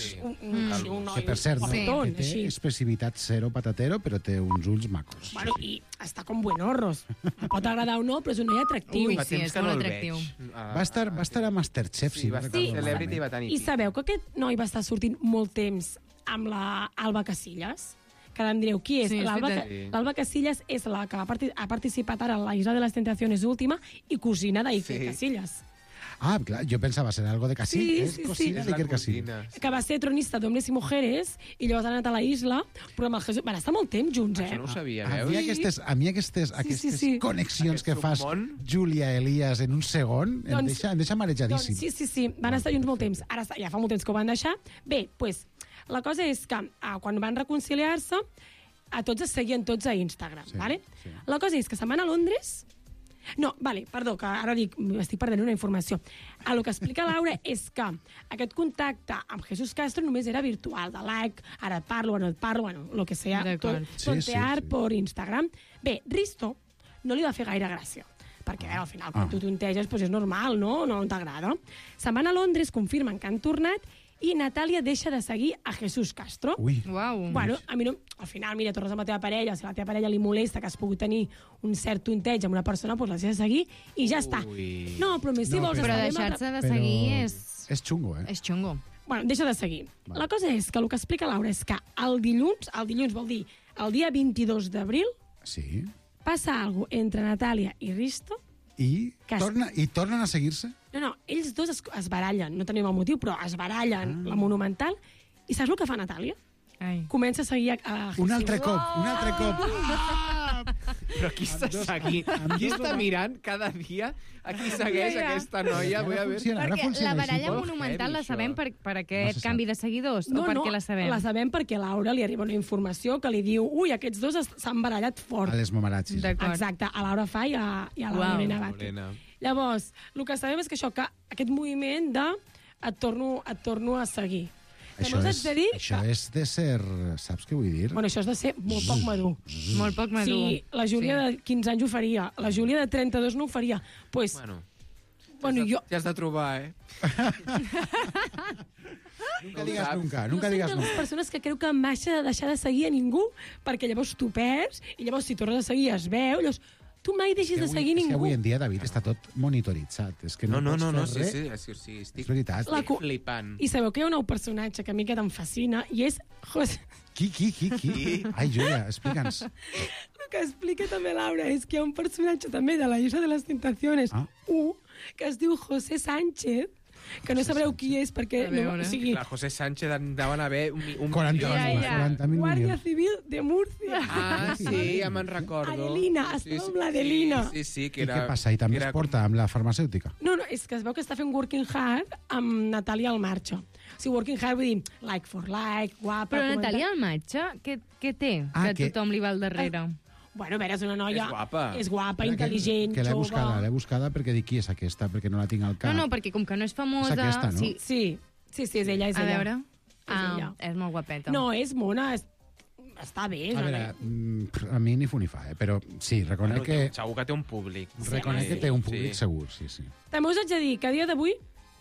Un noi Que, per cert, guapetón, que té així. expressivitat zero patatero, però té uns ulls macos. Bueno, i està com buenorros. Em pot agradar o no, però és un noi atractiu. Ui, sí, és molt atractiu. Va estar a Masterchef, si va no estar recordo Celebrity malament. va tenir I sabeu que aquest noi va estar sortint molt temps amb la Alba Casillas? Que ara em direu, qui és? Sí, és veritat. L'Alba Casillas és la que ha participat ara a la Isla de les Tentaciones última i cosina d'Iker Casillas. Ah, clar, jo pensava ser algo de Casillas. Sí, És cosina d'Iker Casillas. Que va ser tronista d'Hombres i Mujeres i llavors ha anat a la Isla, però amb el Jesús... Van estar molt temps junts, Això no ho sabia, A veus? mi aquestes connexions que fas, Júlia Elias, en un segon, em deixa marejadíssim. Sí, van estar junts molt temps. Ara ja fa molt temps que ho van deixar. Bé, doncs, la cosa és que quan van reconciliar-se, a tots es seguien tots a Instagram, vale? La cosa és que se'n van a Londres... No, vale, perdó, que ara estic perdent una informació. El que explica Laura és que aquest contacte amb Jesús Castro només era virtual, de like, ara et parlo, no et parlo, bueno, lo que sea, tontear por Instagram. Bé, Risto no li va fer gaire gràcia, perquè al final quan tu tonteges és normal, no? No t'agrada. Se'n van a Londres, confirmen que han tornat, i Natàlia deixa de seguir a Jesús Castro. Ui. Uau. Bueno, a mi no... Al final, mira, tornes amb la teva parella, si la teva parella li molesta que has pogut tenir un cert tonteig amb una persona, doncs l'has de seguir i ja està. No, però més si vols... Però deixar-se de seguir és... És xungo, És xungo. Bueno, deixa de seguir. La cosa és que el que explica Laura és que el dilluns vol dir el dia 22 d'abril, sí, passa alguna cosa entre Natàlia i Risto. I tornen a seguir-se? No, ells dos es barallen, no tenim el motiu, però es barallen la Monumental, i saps el que fa Natàlia? Comença a seguir a Jesús. Un altre cop. Però qui està seguint? Qui està mirant cada dia a qui segueix aquesta noia? Vull a veure. Perquè la baralla monumental la sabem per aquest canvi de seguidors? O per què la sabem? La sabem perquè a Laura li arriba una informació que li diu aquests dos s'han barallat fort. A les mamarazzis. Exacte, a Laura Fa i a la Lorena Bate. Llavors, el que sabem és que aquest moviment de et torno a seguir. Això és de ser... Saps què vull dir? Bueno, això és de ser molt poc madur. Molt poc madur. Sí, la Júlia de 15 anys ho faria. La Júlia de 32 no ho faria. Pues, bueno, jo... T'hi has de trobar, Nunca digas nunca. No soc de les persones que creu que m'has de deixar de seguir a ningú, perquè llavors tu perds, i llavors si tornes a seguir es veu, llavors tu mai deixis de seguir ningú. És que avui en dia, David, està tot monitoritzat. És que no pots fer res. Sí, estic flipant. I sabeu que hi ha un nou personatge que a mi que em fascina, i és José... Qui? Ai, Júlia, explica'ns. El que explica també Laura és que hi ha un personatge també de la Isla de les Tentaciones, que es diu José Sánchez, que no sabreu qui és perquè... La José Sánchez deuen haver un 40.000 Guàrdia Civil de Múrcia. Ah, sí, ja me'n recordo. Adelina, estava amb l'Adelina. Sí, que I què passa? I també es porta amb la farmacèutica? No, és que es veu que està fent Working Hard amb Natàlia Almarcha. O sigui, Working Hard vull dir like for like, guapa... Però Natàlia Almarcha, què té? Que tothom li va al darrere. Bueno, a veure, és una noia... És guapa, intel·ligent, que l'he jove... L'he buscada perquè dic qui és aquesta, perquè no la tinc al cap. No, perquè com que no és famosa... És aquesta, no? Sí, és ella, és ella. A veure... és molt guapeta. No, és mona, està bé. A veure, a mi ni fu ni fa, però sí, reconec que... Segur que té un públic. Reconec que té un públic segur, sí. També us haig de dir que a dia d'avui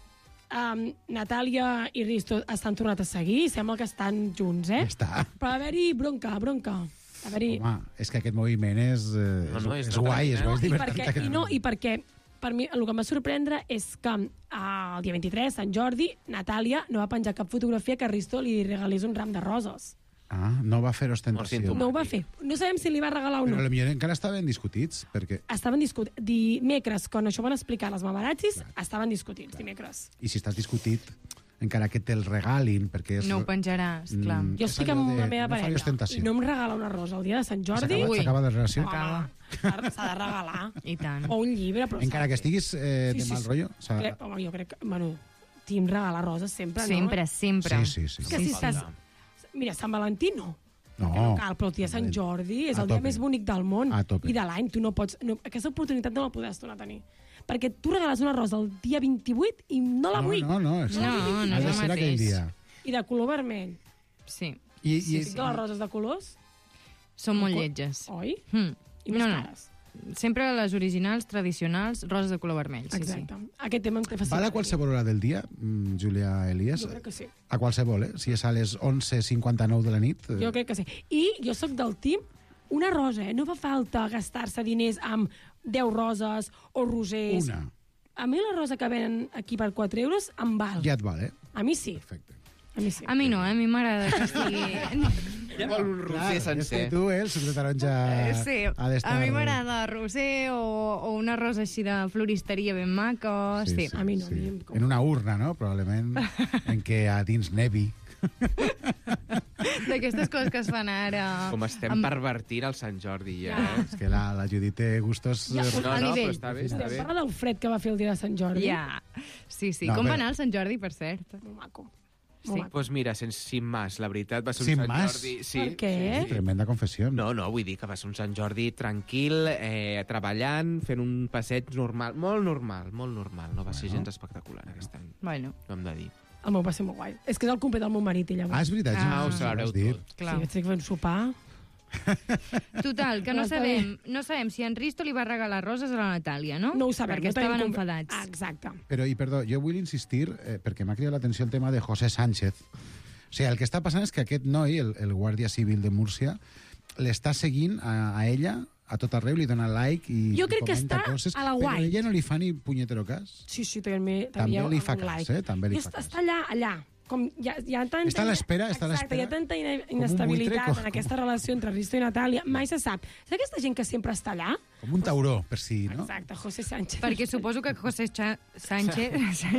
Natàlia i Risto estan tornat a seguir i sembla que estan junts, Ja està. Però a veure-hi bronca. Home, és que aquest moviment és guai, és divertit. I perquè per mi el que em va sorprendre és que el dia 23, Sant Jordi, Natàlia no va penjar cap fotografia que Risto li regalés un ram de roses. No va fer ostentació. No ho va fer. No sabem si li va regalar o no. Però potser encara estaven discutits, perquè... Estaven discutits. Dimecres, quan això van explicar les mamarazzis, estaven discutits, dimecres. I si estàs discutit, encara que te'l regalin, perquè és... No ho penjaràs, clar. Jo estic amb la meva parella i no em regala una rosa el dia de Sant Jordi. S'acaba la relació? S'ha de regalar. I tant. O un llibre, però... Encara que estiguis de mal rotllo? Home, jo crec que... Bueno, team regalar roses sempre, no? Sempre. Sí. Que si estàs... Mira, Sant Valentí no. No. Cal, però el dia de Sant Jordi és el dia més bonic del món i de l'any. Tu no pots... Aquesta oportunitat no la podràs tornar a tenir. perquè tu regales una rosa el dia 28 i no la vull. No, has de ser aquell dia. I de color vermell. Sí. Sí, que les roses de colors són molt lletges. Oi? I més cares. Sempre les originals, tradicionals, roses de color vermell. Exacte. Aquest tema em té fascinat. Val a qualsevol hora del dia, Júlia Elias? Jo crec que sí. A qualsevol, Si és a les 11:59 de la nit? Jo crec que sí. I jo sóc del team una rosa, No fa falta gastar-se diners amb 10 roses o rosers. Una. A mi la rosa que venen aquí per 4 euros em val. Ja et val, A mi sí. Perfecte. A mi sí. A mi no, a mi m'agrada que estigui... Ja vol un roser sencer. Tu, el suc de taronja... Sí, ha d'estar... a mi m'agrada roser o una rosa així de floristeria ben maca. Sí. A mi no. Sí. En una urna, no? Probablement, en què a dins nevi. D'aquestes coses que es fan ara... Com estem pervertint el Sant Jordi, ja. És que la Judit té gustos... Ja, no, però està bé, està bé. Parla del fred que va fer el dia de Sant Jordi. Ja, sí. No, Com però- va anar el Sant Jordi, per cert? Molt maco. Sí. Doncs mira, sin más, la veritat va ser un Sin Sant más? Jordi... Sí. Per què? Tremenda confessió. No, vull dir que va ser un Sant Jordi tranquil, treballant, fent un passeig normal, molt normal. No va ser gens espectacular aquest any. Bueno. Ho hem de dir. El meu va ser molt guai. És que és el cumple del meu marit, i llavors... Ah, és veritat. ho celebreu tot. Clar. Sí, vaig dir que vam sopar. Total, que no sabem si en Risto li va regalar roses a la Natàlia, no? No ho sabem. Perquè no tenim estaven compre- enfadats. Ah, exacte. Però, i perdó, jo vull insistir, perquè m'ha cridat l'atenció el tema de José Sánchez. O sigui, el que està passant és que aquest noi, el Guàrdia Civil de Múrcia, l'està seguint a ella a tot arreu, li dona like i Jo crec que comenta està coses, a la però guai. ella no li fa ni punyetero cas. Sí, també li fa un cas, like. També li I fa cas. està allà. Com hi ha tanta... Està a l'espera, Exacte, hi ha tanta un inestabilitat buitre, en aquesta relació entre Risto i Natàlia. Mai se sap. És aquesta gent que sempre està allà? Com un tauró, per si, no? Exacte, José Sánchez. Perquè suposo que José Sánchez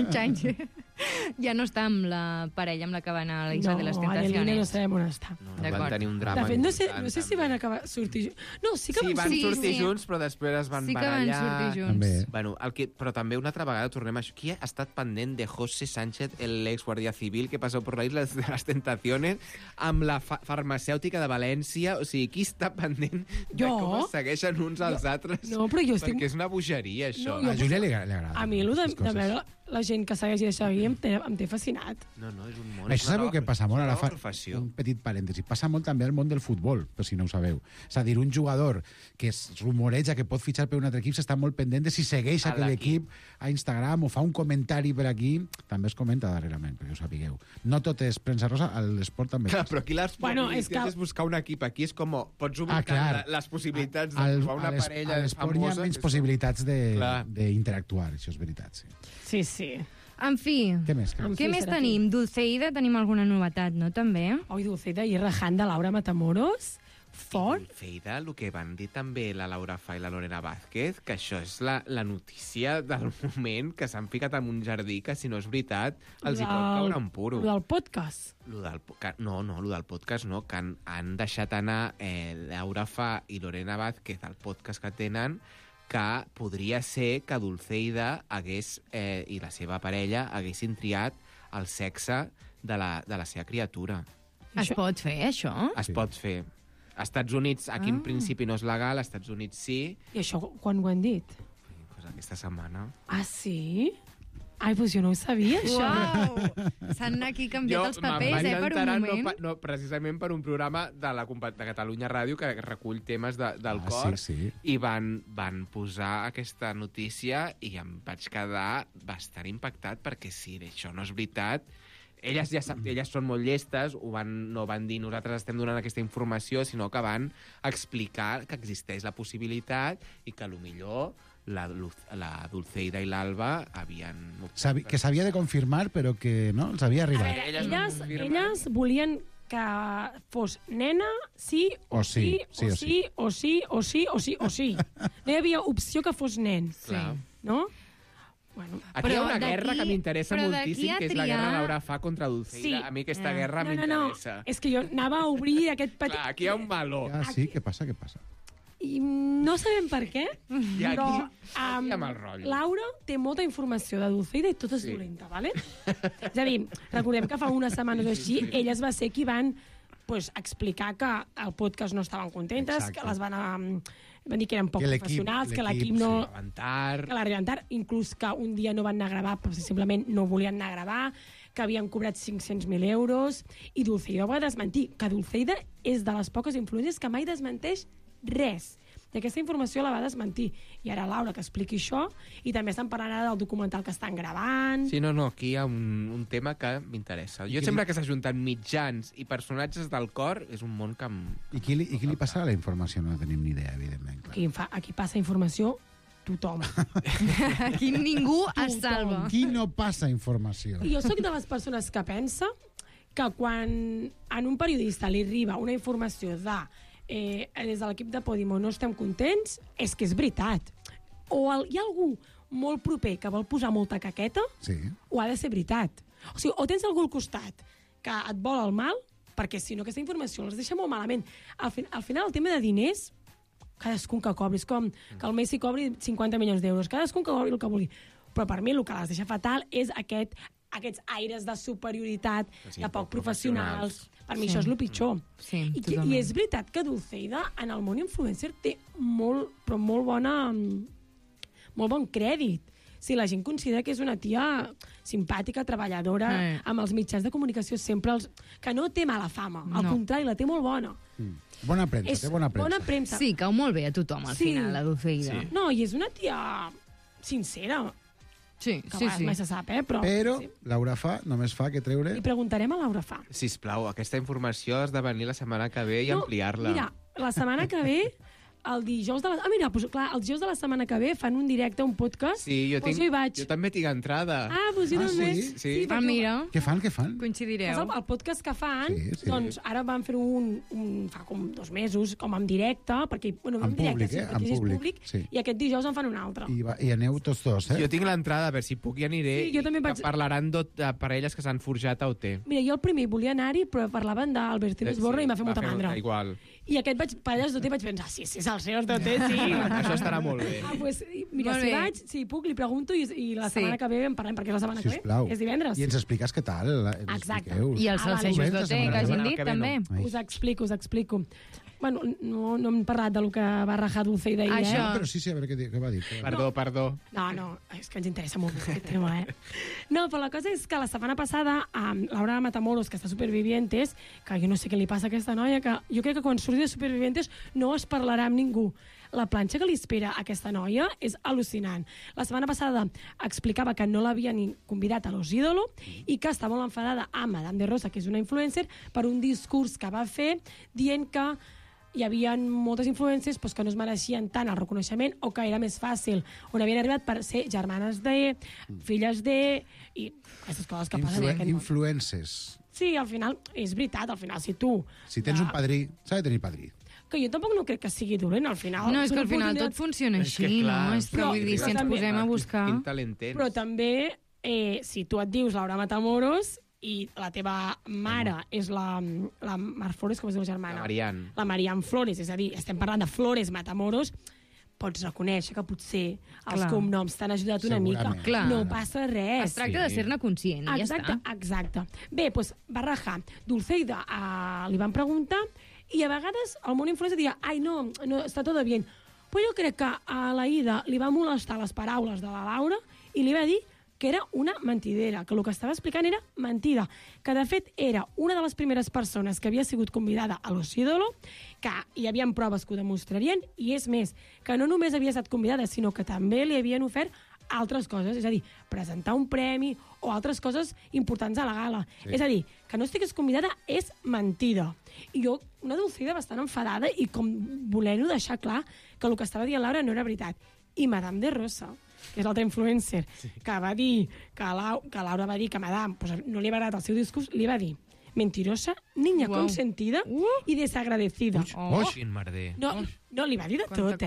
ja no està amb la parella amb la que va anar a la Isla de les Tentaciones. No, no sabem on està. Van tenir un drama. De fet, no sé si van acabar sortir junts. No, sí que van sortir junts, però després es van Sí que van barallar. sortir junts. També. Bueno, però també una altra vegada tornem a això. Qui ha estat pendent de José Sánchez, el ex guardia civil que passó per la Isla de las Tentaciones amb la farmacèutica de València? O sigui, qui està pendent de com es segueixen uns als altres? No, però jo estic... Perquè és una bogeria, això. A Júlia li agrada. A mi, de veure la gent que segueix i deixa seguir em té fascinat. No, és un món. Això sabeu què passa molt? Ara fa professió. un petit parèntesi. Passa molt també al món del futbol, per si no ho sabeu. És a dir, un jugador que es rumoreja que pot fitxar per un altre equip s'està molt pendent de si segueix aquell equip a Instagram o fa un comentari per aquí. També es comenta darrerament, perquè ho sapigueu. No tot és premsa rosa, a l'esport també. Clar, però aquí és buscar un equip. Aquí és com pots ubicar les possibilitats de trobar una parella a l'esport hi ha menys possibilitats d'interactuar, això és veritat, sí. Sí. En fi, què més tenim? Dulceida, tenim alguna novetat, no, també? Oi, Dulceida i rajant de Laura Matamoros. Fort. Dulceida, el que van dir també la Laura Fa i la Lorena Vázquez, que això és la notícia del moment, que s'han ficat en un jardí que, si no és veritat, els hi pot caure en puro. Lo del podcast? Lo del podcast no, que han deixat anar Laura Fa i Lorena Vázquez al podcast que tenen, que podria ser que Dulceida i la seva parella haguessin triat el sexe de la seva criatura. Es pot fer, això? Es pot fer. Als Estats Units, aquí en principi no és legal, als Estats Units sí. I això quan ho han dit? Pues aquesta setmana. Ah, sí? Ai, doncs jo no ho sabia, això. Uau! S'han aquí canviat els papers, per un moment. No, precisament per un programa de Catalunya Ràdio que recull temes del cor, sí. I van posar aquesta notícia i em vaig quedar bastant impactat perquè si això no és veritat... Elles són molt llestes, no van dir nosaltres estem donant aquesta informació, sinó que van explicar que existeix la possibilitat i que potser la Dulceida i l'Alba havien... Que s'havia de confirmar, però que no, els havia arribat. Elles volien que fos nena, sí, o sí. No hi havia opció que fos nen. Clar. No? Bueno, aquí hi ha una guerra que m'interessa moltíssim, que és la guerra Laura Fa contra Dulceida. Sí. A mi aquesta guerra m'interessa. No, és que jo anava a obrir aquest petit... Clar, aquí hi ha un meló. Sí, què passa? I no sabem per què, però amb el rotllo. Laura té molta informació de Dulceida i tot és dolenta, ¿vale? És a dir, recordem que fa unes setmanes o així, elles va ser qui van pues, explicar que el podcast no estaven contentes, Exacte. que les van dir que eren poc Que l'equip- professionals, que l'equip l'equip, no... Avantar... Que l'arriben tard, inclús que un dia no van anar a gravar perquè simplement no volien anar a gravar, que havien cobrat 500.000 euros, i Dulceida ho va desmentir, que Dulceida és de les poques influències que mai desmenteix res. I aquesta informació la va desmentir. I ara Laura que expliqui això, i també estan parlant ara del documental que estan gravant... Sí, no, aquí hi ha un tema que m'interessa. Jo sempre que s'ajunten mitjans i personatges del cor, és un món que em... I qui li passarà la informació? No tenim ni idea, evidentment. Aquí passa informació tothom. Aquí ningú es salva. Qui no passa informació? I jo sóc de les persones que pensa que quan a un periodista li arriba una informació des de l'equip de Podimo no estem contents, és que és veritat. O hi ha algú molt proper que vol posar molta caqueta, sí. O ha de ser veritat. O sigui, o tens algú al costat que et vol el mal, perquè si no aquesta informació els deixa molt malament. Al final el tema de diners, cadascun que cobri, és com que el Messi cobri 50 milions d'euros, cadascun que cobri el que vulgui. Però per mi el que les deixa fatal és aquests aires de superioritat, de poc professionals. Per mi això és el pitjor. Sí, I és veritat que Dulceida en el món influencer té molt bon crèdit. Si la gent considera que és una tia simpàtica, treballadora, amb els mitjans de comunicació sempre que no té mala fama, al contrari, la té molt bona. Bona premsa, té bona premsa. Bona premsa. Sí, cau molt bé a tothom al final, la Dulceida. Sí. No, i és una tia sincera. Sí, que mai se sap, Però Laura Fa només fa que treure... I preguntarem a Laura Fa. Sisplau, aquesta informació has de venir la setmana que ve i ampliar-la. Mira, la setmana que ve, el dijous de la... mira, doncs clar, els dijous de la setmana que ve fan un directe, un podcast. Sí, jo també tinc entrada. Doncs jo també. Sí. Mira. Què fan? Coincidireu. El podcast que fan, doncs ara van fer fa com 2 mesos, com en directe, perquè, bueno, en públic, perquè és públic, i aquest dijous en fan un altre. I aneu tots dos, Jo tinc l'entrada, a veure si puc hi aniré, Sí, jo també que parlaran de parelles que s'han forjat a OT. Mira, jo el primer volia anar-hi, però parlaven d'Albertino Osborne i m'ha fet molta mandra. Igual. I aquest parelles d'OT vaig pensar, sí, és el senyor d'OT, sí. Això estarà molt bé. Pues, mira, si vaig, si puc, li pregunto i la setmana que ve en parlem, perquè és la setmana que ve, és divendres. I ens expliques què tal. Exacte. I els salsejos d'OT, que hagin dit, també. Us explico. Bueno, no hem parlat del que va rajar Dulceida ahir, Això. Però sí, a veure què va dir. Perdó. No, és que ens interessa molt aquest tema, No, però la cosa és que la setmana passada, amb Laura Matamoros, que està a Supervivientes, que jo no sé què li passa a aquesta noia, que jo crec que quan surti de Supervivientes no es parlarà amb ningú. La planxa que li espera a aquesta noia és al·lucinant. La setmana passada explicava que no l'havia ni convidat a Los Ídolo i que està molt enfadada amb Madame de Rosa, que és una influencer, per un discurs que va fer dient que hi havia moltes influències que no es mereixien tant el reconeixement o que era més fàcil, on havien arribat per ser germanes de, filles de, i aquestes coses que passen en aquest món. Influències. Sí, al final, és veritat, al final, si tu... Si tens un padrí, s'ha de tenir padrí. Que jo tampoc no crec que sigui dolent, al final. No, és que al final tot funciona així, no? És que vull dir, si ens posem a buscar... Quin talent tens. Però també, si tu et dius Laura Matamoros i la teva mare és la Mar Flores, com es diu la germana? La Marian Flores, és a dir, estem parlant de Flores Matamoros, pots reconèixer que potser els cognoms t'han ajudat una mica. No passa res. Es tracta de ser-ne conscient, i ja està. Exacte. Bé, doncs va rajar. Dulceida li van preguntar i a vegades el món influencer deia no, està tot bien. Però jo crec que a la Ida li va molestar les paraules de la Laura i li va dir que era una mentidera, que el que estava explicant era mentida, que de fet era una de les primeres persones que havia sigut convidada a Los Ídolo, que hi havia proves que ho demostrarien, i és més, que no només havia estat convidada, sinó que també li havien ofert altres coses, és a dir, presentar un premi o altres coses importants a la gala. Sí. És a dir, que no estigués convidada és mentida. I jo, una Dulceida bastant enfadada i com volent-ho deixar clar que el que estava dient Laura no era veritat. I Madame de Rosa, que és l'altra influencer, que va dir que Laura va dir que Madame no li ha agradat el seu discurs, li va dir mentirosa, niña consentida i desagradecida. Quin merder. No, li va dir de tot,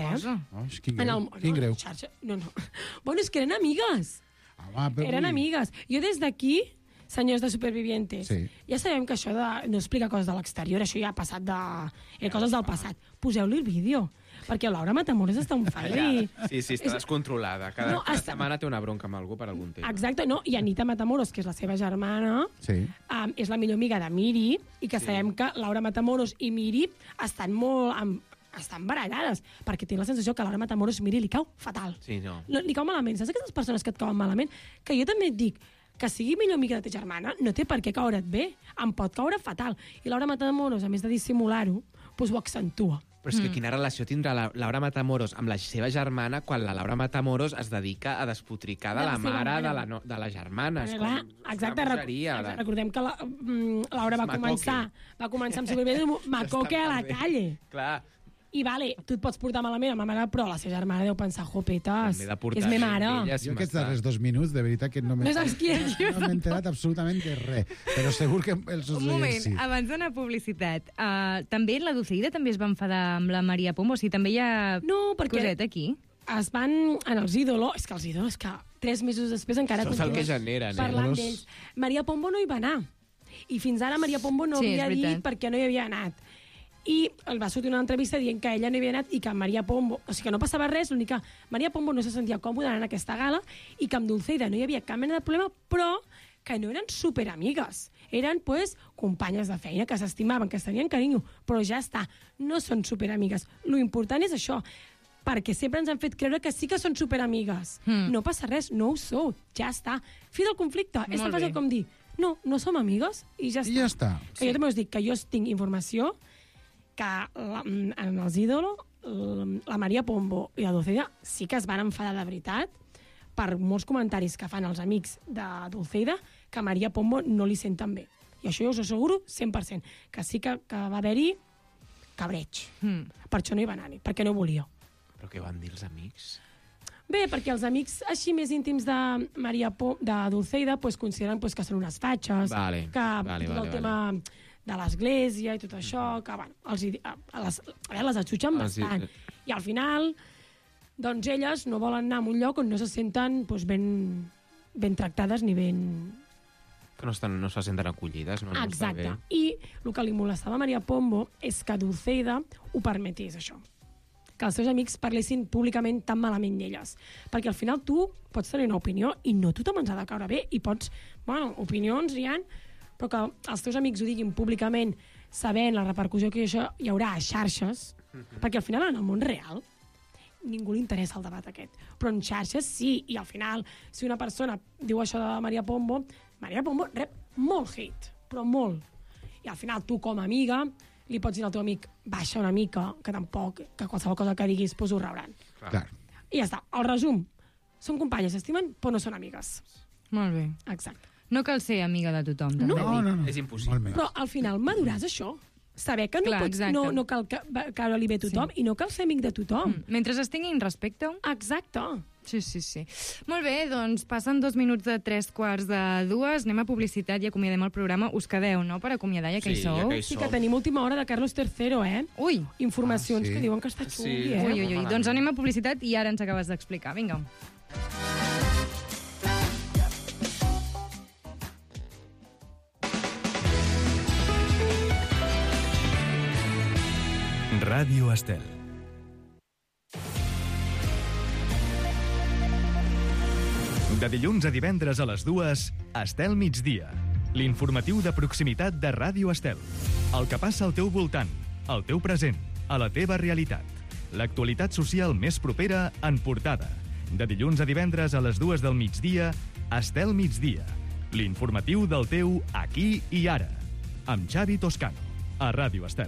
Quin greu. No. Bueno, és que eren amigues. Eren amigues. Jo des d'aquí, senyors de Supervivientes. Sí. Ja sabem que això no explica coses de l'exterior, això ja ha passat coses del passat. Poseu-li el vídeo, perquè Laura Matamoros està un fire. Sí, està descontrolada. Cada setmana té una bronca amb algú per algun tema. Exacte, no? I Anita Matamoros, que és la seva germana, és la millor amiga de Miri, i que sabem que Laura Matamoros i Miri estan estan barallades, perquè tinc la sensació que a Laura Matamoros Miri li cau fatal. Sí, no. Li cau malament. Saps aquestes persones que et cauen malament? Que jo també et dic que sigui millor amiga de ta germana no té per què caure't bé. Em pot caure fatal. I Laura Matamoros, a més de dissimular-ho, doncs ho accentua. Però és que quina relació tindrà la Laura Matamoros amb la seva germana quan la Laura Matamoros es dedica a despotricar de la mare de la germana? Exacte. Recordem que Laura va començar amb Supervivientes Macoque a la calle. Clar. I vale, tu et pots portar malament amb la mare, però la seva germana deu pensar, jopetes, és me mare. Jo aquests darrers 2 minuts, de veritat que no m'he enterat absolutament de res. Però segur que els Un moment, abans d'anar a publicitat, també la Dulceida també es va enfadar amb la Maria Pombo, o sigui, també hi ha coseta aquí. Es van en els ídolos, és que 3 mesos després encara això és el que generen, parlant d'ells. Maria Pombo no hi va anar. I fins ara Maria Pombo no havia dit per què no hi havia anat. I el va sortir una entrevista dient que ella no hi havia anat i que Maria Pombo, o sigui que no passava res, l'únic que Maria Pombo no se sentia còmoda en aquesta gala i que amb Dulceida no hi havia cap mena de problema, però que no eren superamigues. Eren, pues, companyes de feina que s'estimaven, que es tenien carinyo, però ja està, no són superamigues. Lo important és això, perquè sempre ens han fet creure que sí que són superamigues. No passa res, no ho sou, ja està. Fi del conflicte, és tan fàcil com dir, no som amigues i ja està. I ja està. Que jo també us dic que jo tinc informació que en els ídolos la Maria Pombo i la Dulceida sí que es van enfadar de veritat per molts comentaris que fan els amics de Dulceida que a Maria Pombo no li senten bé. I això jo us asseguro 100%, que sí que va haver-hi cabreig. Per això no hi va anar-hi, perquè no volia. Però què van dir els amics? Bé, perquè els amics així més íntims de Dulceida pues, consideren pues, que són unes fatxes, que el tema de l'església i tot això, que bueno, les atxutxen bastant. I al final, doncs elles no volen anar a un lloc on no se senten doncs, ben tractades ni ben... Que no se senten acollides. No exacte. I el que li molestava a Maria Pombo és que Dulceida ho permetés, això. Que els seus amics parlessin públicament tan malament d'elles. Perquè al final tu pots tenir una opinió i no tothom ens ha de caure bé i pots... Bueno, opinions hi ha, però que els teus amics ho diguin públicament sabent la repercussió que això hi haurà a xarxes, perquè al final en el món real ningú li interessa el debat aquest, però en xarxes sí, i al final si una persona diu això de Maria Pombo rep molt hate, però molt, i al final tu com a amiga li pots dir al teu amic baixa una mica, que tampoc, que qualsevol cosa que diguis pues ho rebran. Clar. I ja està, el resum, són companyes, s'estimen però no són amigues. Molt bé. Exacte. No cal ser amiga de tothom. No. És impossible. Però al final maduràs això. Saber que no cal caure-li bé a tothom i no cal ser amic de tothom. Mentre es tinguin respecte. Exacte. Sí. Molt bé, doncs passen 2 minuts de 3:45. Anem a publicitat i acomiadem el programa. Us quedeu, no?, per acomiadar, ja que hi sou. Sí, que tenim última hora de Carlos III, eh? Ui! Informacions que diuen que està xungui, eh? Ui. Doncs anem a publicitat i ara ens acabes d'explicar. Vinga. Ràdio Estel. De dilluns a divendres a les 2, Estel migdia. L'informatiu de proximitat de Ràdio Estel. El que passa al teu voltant, al teu present, a la teva realitat. L'actualitat social més propera en portada. De dilluns a divendres a les 2 del migdia, Estel migdia. L'informatiu del teu aquí i ara. Amb Xavi Toscano, a Ràdio Estel.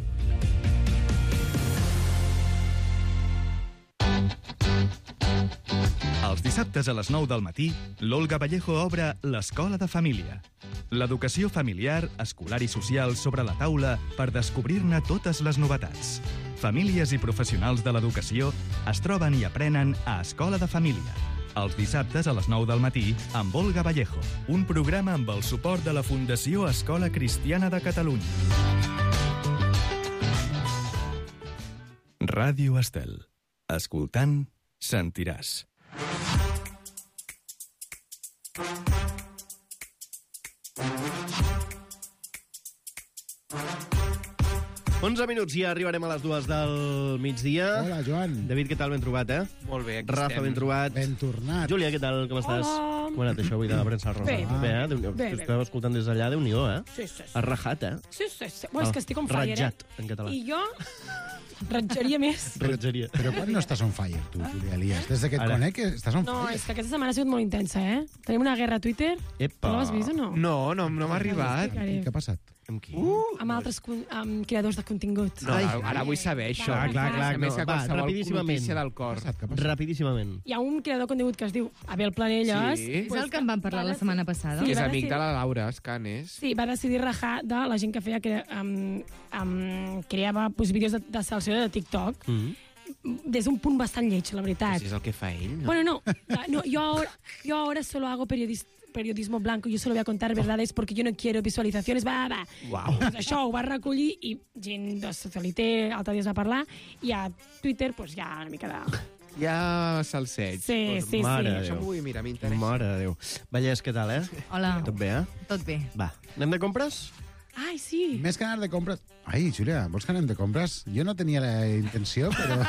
Els dissabtes a les 9 del matí, l'Olga Vallejo obre l'Escola de Família. L'educació familiar, escolar i social sobre la taula per descobrir-ne totes les novetats. Famílies i professionals de l'educació es troben i aprenen a Escola de Família. Els dissabtes a les 9 del matí, amb Olga Vallejo, un programa amb el suport de la Fundació Escola Cristiana de Catalunya. Ràdio Estel. Escoltant, sentiràs. 11 minuts i arribarem a les 2 del migdia. Hola, Joan. David, què tal? Ben trobat, eh? Molt bé, aquí Rafa, estem. ben trobat. Ben tornat. Júlia, què tal? Com estàs? Hola. Com ha anat això avui de la premsa rosa? Bé. Bé, eh? Bé. Estava escoltant des d'allà, Déu-n'hi-do, eh? Sí, sí, sí. Has rajat, eh? Sí. Bueno, és que estic on fire, Ratjat, en català. I jo ratjaria més. Ratjaria. Però quan no estàs on fire, tu, Júlia Elias? Des de que et Ara. conec, estàs on No, fire. és que aquesta setmana ha sigut molt intensa, eh? Tenim una guerra a Twitter. Epa. No l'has vist o no? No m'ha arribat. Explicaré. Què ha passat? Amb qui? Amb altres amb creadors de contingut. No, ara vull saber això. Clar. Més que Va, qualsevol rapidíssimament. notícia del cor. Rapidíssimament. Hi ha un creador de contingut que es diu Abel Planelles. Sí. És el que en vam parlar la setmana passada. Que és va amic decidir- de la Laura Escanes. Sí, va decidir rajar de la gent que feia creava pues, vídeos de salsa de TikTok des d'un punt bastant lleig, la veritat. Si és el que fa ell, no? Bueno, no, yo ahora solo hago periodismo blanco, yo solo voy a contar verdades porque yo no quiero visualizaciones, va. Uau. Pues això ho va recollir i gent de Socialité altre dia es va parlar i a Twitter pues, hi ha una mica de... Ja salseig. Sí, sí, Mare sí. de Això Déu. m'ho vull mirar, m'interessa. Mare de Déu. Vallès, què tal, eh? Hola. Tot bé, eh? Tot bé. Va, anem de compres? Ai, sí. Més que anar de compres... Ai, Júlia, vols que anem de compres? Jo no tenia la intenció, però...